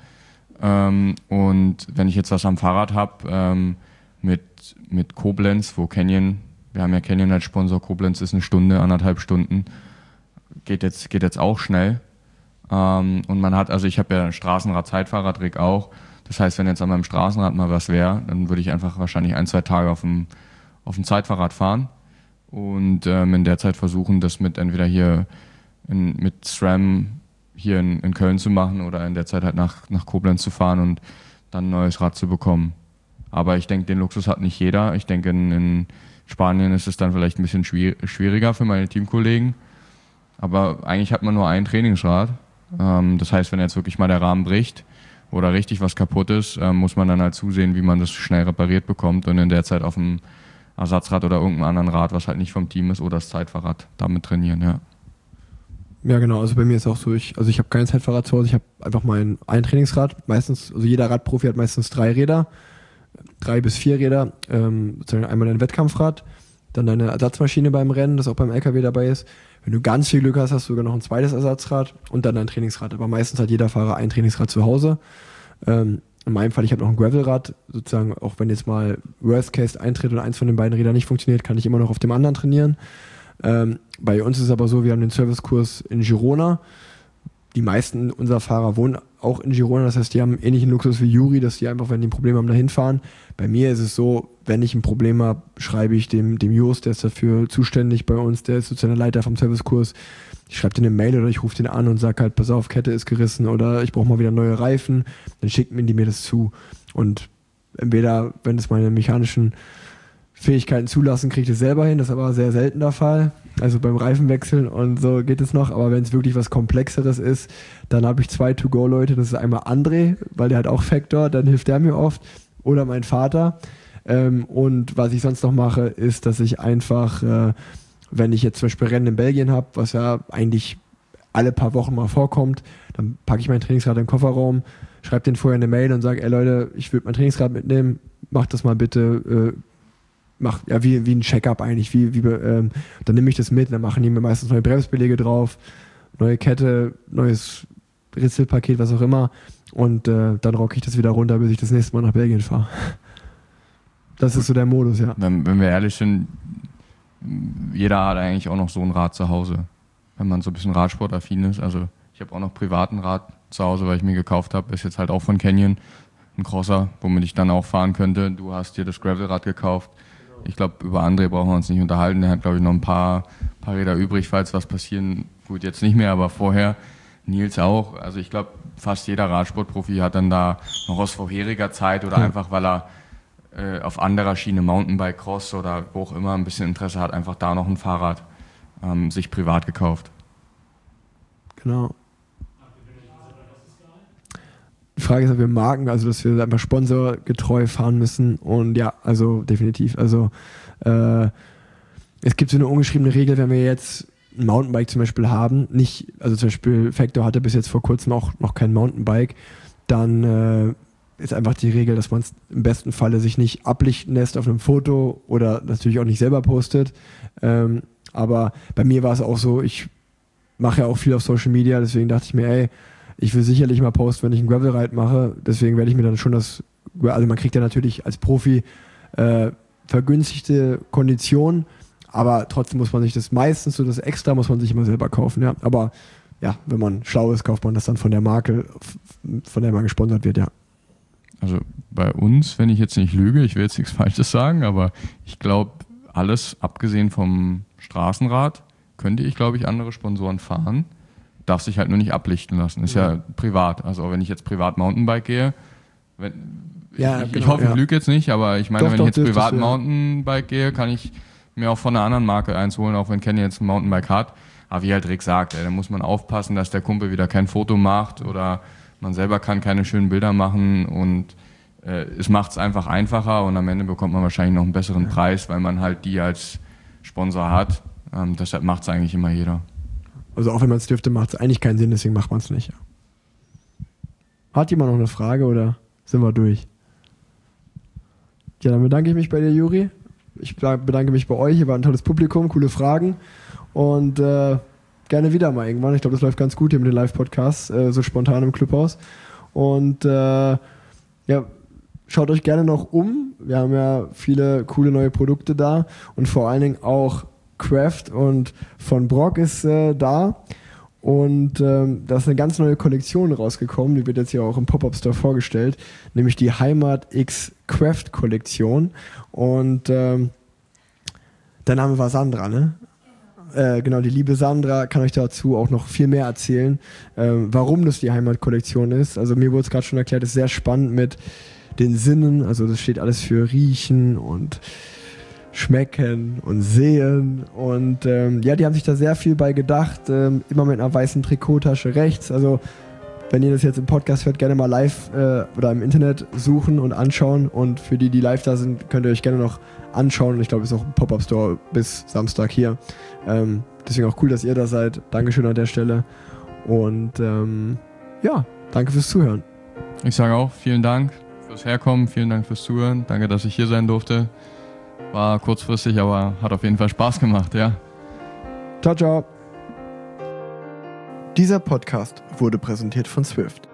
Und wenn ich jetzt was am Fahrrad habe, mit Koblenz, wo Canyon, wir haben ja Canyon als Sponsor, Koblenz ist 1 Stunde, 1,5 Stunden, geht jetzt auch schnell. Und man hat, also ich habe ja Straßenrad, Zeitfahrradrig auch. Das heißt, wenn jetzt an meinem Straßenrad mal was wäre, dann würde ich einfach wahrscheinlich 1, 2 Tage auf dem Zeitfahrrad fahren und in der Zeit versuchen, das mit entweder hier mit SRAM hier in Köln zu machen oder in der Zeit halt nach Koblenz zu fahren und dann ein neues Rad zu bekommen. Aber ich denke, den Luxus hat nicht jeder. Ich denke, in Spanien ist es dann vielleicht ein bisschen schwieriger für meine Teamkollegen. Aber eigentlich hat man nur ein Trainingsrad. Das heißt, wenn jetzt wirklich mal der Rahmen bricht oder richtig was kaputt ist, muss man dann halt zusehen, wie man das schnell repariert bekommt und in der Zeit auf dem Ersatzrad oder irgendeinem anderen Rad, was halt nicht vom Team ist, oder das Zeitfahrrad damit trainieren, ja. Ja, genau. Also bei mir ist auch so, ich habe kein Zeitfahrrad zu Hause, ich habe einfach ein Trainingsrad. Meistens, also jeder Radprofi hat meistens 3 Räder, 3 bis 4 Räder. Sozusagen einmal dein Wettkampfrad, dann deine Ersatzmaschine beim Rennen, das auch beim LKW dabei ist. Wenn du ganz viel Glück hast, hast du sogar noch ein zweites Ersatzrad und dann dein Trainingsrad. Aber meistens hat jeder Fahrer ein Trainingsrad zu Hause. In meinem Fall, ich habe noch ein Gravelrad, sozusagen, auch wenn jetzt mal Worst Case eintritt und eins von den beiden Rädern nicht funktioniert, kann ich immer noch auf dem anderen trainieren. Bei uns ist es aber so, wir haben den Servicekurs in Girona. die meisten unserer Fahrer wohnen auch in Girona, das heißt, die haben ähnlichen Luxus wie Juri, dass die einfach, wenn die ein Problem haben, dahin fahren. Bei mir ist es so, wenn ich ein Problem habe, schreibe ich dem Jos, der ist dafür zuständig bei uns, der ist sozusagen der Leiter vom Servicekurs. Ich schreibe den eine Mail oder ich rufe den an und sage halt, pass auf, Kette ist gerissen oder ich brauche mal wieder neue Reifen. Dann schicken die mir das zu. Und entweder, wenn es meine mechanischen Fähigkeiten zulassen, kriege ich das selber hin. Das ist aber sehr selten der Fall. Also beim Reifenwechseln und so geht es noch. Aber wenn es wirklich was Komplexeres ist, dann habe ich 2 To-Go-Leute. Das ist einmal André, weil der hat auch Factor, dann hilft der mir oft. Oder mein Vater. Und was ich sonst noch mache, ist, dass ich einfach, wenn ich jetzt zum Beispiel Rennen in Belgien habe, was ja eigentlich alle paar Wochen mal vorkommt, dann packe ich mein Trainingsrad in den Kofferraum, schreibe den vorher eine Mail und sage, ey Leute, ich würde mein Trainingsrad mitnehmen, macht das mal bitte, macht ja wie ein Check-up eigentlich, dann nehme ich das mit, dann machen die mir meistens neue Bremsbeläge drauf, neue Kette, neues Ritzelpaket, was auch immer, und dann rocke ich das wieder runter, bis ich das nächste Mal nach Belgien fahre. Das ist so der Modus, ja. Wenn wir ehrlich sind, jeder hat eigentlich auch noch so ein Rad zu Hause, wenn man so ein bisschen Radsportaffin ist. Also ich habe auch noch privaten Rad zu Hause, weil ich mir gekauft habe, ist jetzt halt auch von Canyon, ein Crosser, womit ich dann auch fahren könnte. Du hast dir das Gravelrad gekauft. Ich glaube, über André brauchen wir uns nicht unterhalten. Der hat, glaube ich, noch ein paar Räder übrig, falls was passieren. Gut, jetzt nicht mehr, aber vorher. Nils auch. Also ich glaube, fast jeder Radsportprofi hat dann da noch aus vorheriger Zeit oder einfach, weil er auf anderer Schiene, Mountainbike, Cross oder wo auch immer ein bisschen Interesse hat, einfach da noch ein Fahrrad sich privat gekauft. Genau. Die Frage ist, ob wir Marken, also dass wir einfach sponsorgetreu fahren müssen, und ja, also definitiv. Also es gibt so eine ungeschriebene Regel, wenn wir jetzt ein Mountainbike zum Beispiel haben, also zum Beispiel Factor hatte bis jetzt vor kurzem auch noch kein Mountainbike, dann ist einfach die Regel, dass man es im besten Falle sich nicht ablichten lässt auf einem Foto oder natürlich auch nicht selber postet. Aber bei mir war es auch so, ich mache ja auch viel auf Social Media, deswegen dachte ich mir, ey, ich will sicherlich mal posten, wenn ich einen Gravel-Ride mache, deswegen werde ich mir dann schon also man kriegt ja natürlich als Profi vergünstigte Konditionen, aber trotzdem muss man sich das Extra muss man sich immer selber kaufen, ja. Aber ja, wenn man schlau ist, kauft man das dann von der Marke, von der man gesponsert wird, ja. Also bei uns, wenn ich jetzt nicht lüge, ich will jetzt nichts Falsches sagen, aber ich glaube, alles abgesehen vom Straßenrad könnte ich, glaube ich, andere Sponsoren fahren. Darf sich halt nur nicht ablichten lassen. Ist ja privat. Also wenn ich jetzt privat Mountainbike gehe, ich hoffe, ich lüge jetzt nicht, aber ich meine, wenn ich jetzt privat Mountainbike gehe, kann ich mir auch von einer anderen Marke eins holen, auch wenn Kenny jetzt ein Mountainbike hat. Aber wie halt Rick sagt, da muss man aufpassen, dass der Kumpel wieder kein Foto macht oder man selber kann keine schönen Bilder machen, und es macht es einfach einfacher, und am Ende bekommt man wahrscheinlich noch einen besseren Preis, weil man halt die als Sponsor hat. Deshalb macht es eigentlich immer jeder. Also auch wenn man es dürfte, macht es eigentlich keinen Sinn, deswegen macht man es nicht. Ja. Hat jemand noch eine Frage oder sind wir durch? Ja, dann bedanke ich mich bei dir, Juri. Ich bedanke mich bei euch. Ihr wart ein tolles Publikum, coole Fragen, und gerne wieder mal irgendwann. Ich glaube, das läuft ganz gut hier mit den Live-Podcasts, so spontan im Clubhaus. Und ja, schaut euch gerne noch um. Wir haben ja viele coole neue Produkte da, und vor allen Dingen auch Craft und von Brock ist da. Und da ist eine ganz neue Kollektion rausgekommen, die wird jetzt hier auch im Pop-Up-Store vorgestellt, nämlich die Heimat X Craft Kollektion. Und dein Name war Sandra, ne? Genau, die liebe Sandra kann euch dazu auch noch viel mehr erzählen, warum das die Heimatkollektion ist. Also mir wurde es gerade schon erklärt, ist sehr spannend mit den Sinnen, also das steht alles für Riechen und Schmecken und Sehen, und ja, die haben sich da sehr viel bei gedacht, immer mit einer weißen Trikottasche rechts. Also wenn ihr das jetzt im Podcast hört, gerne mal live oder im Internet suchen und anschauen, und für die live da sind, könnt ihr euch gerne noch anschauen. Ich glaube, es ist auch ein Pop-Up-Store bis Samstag hier. Deswegen auch cool, dass ihr da seid. Dankeschön an der Stelle. Und ja, danke fürs Zuhören. Ich sage auch vielen Dank fürs Herkommen, vielen Dank fürs Zuhören. Danke, dass ich hier sein durfte. War kurzfristig, aber hat auf jeden Fall Spaß gemacht, ja. Ciao, ciao. Dieser Podcast wurde präsentiert von Swift.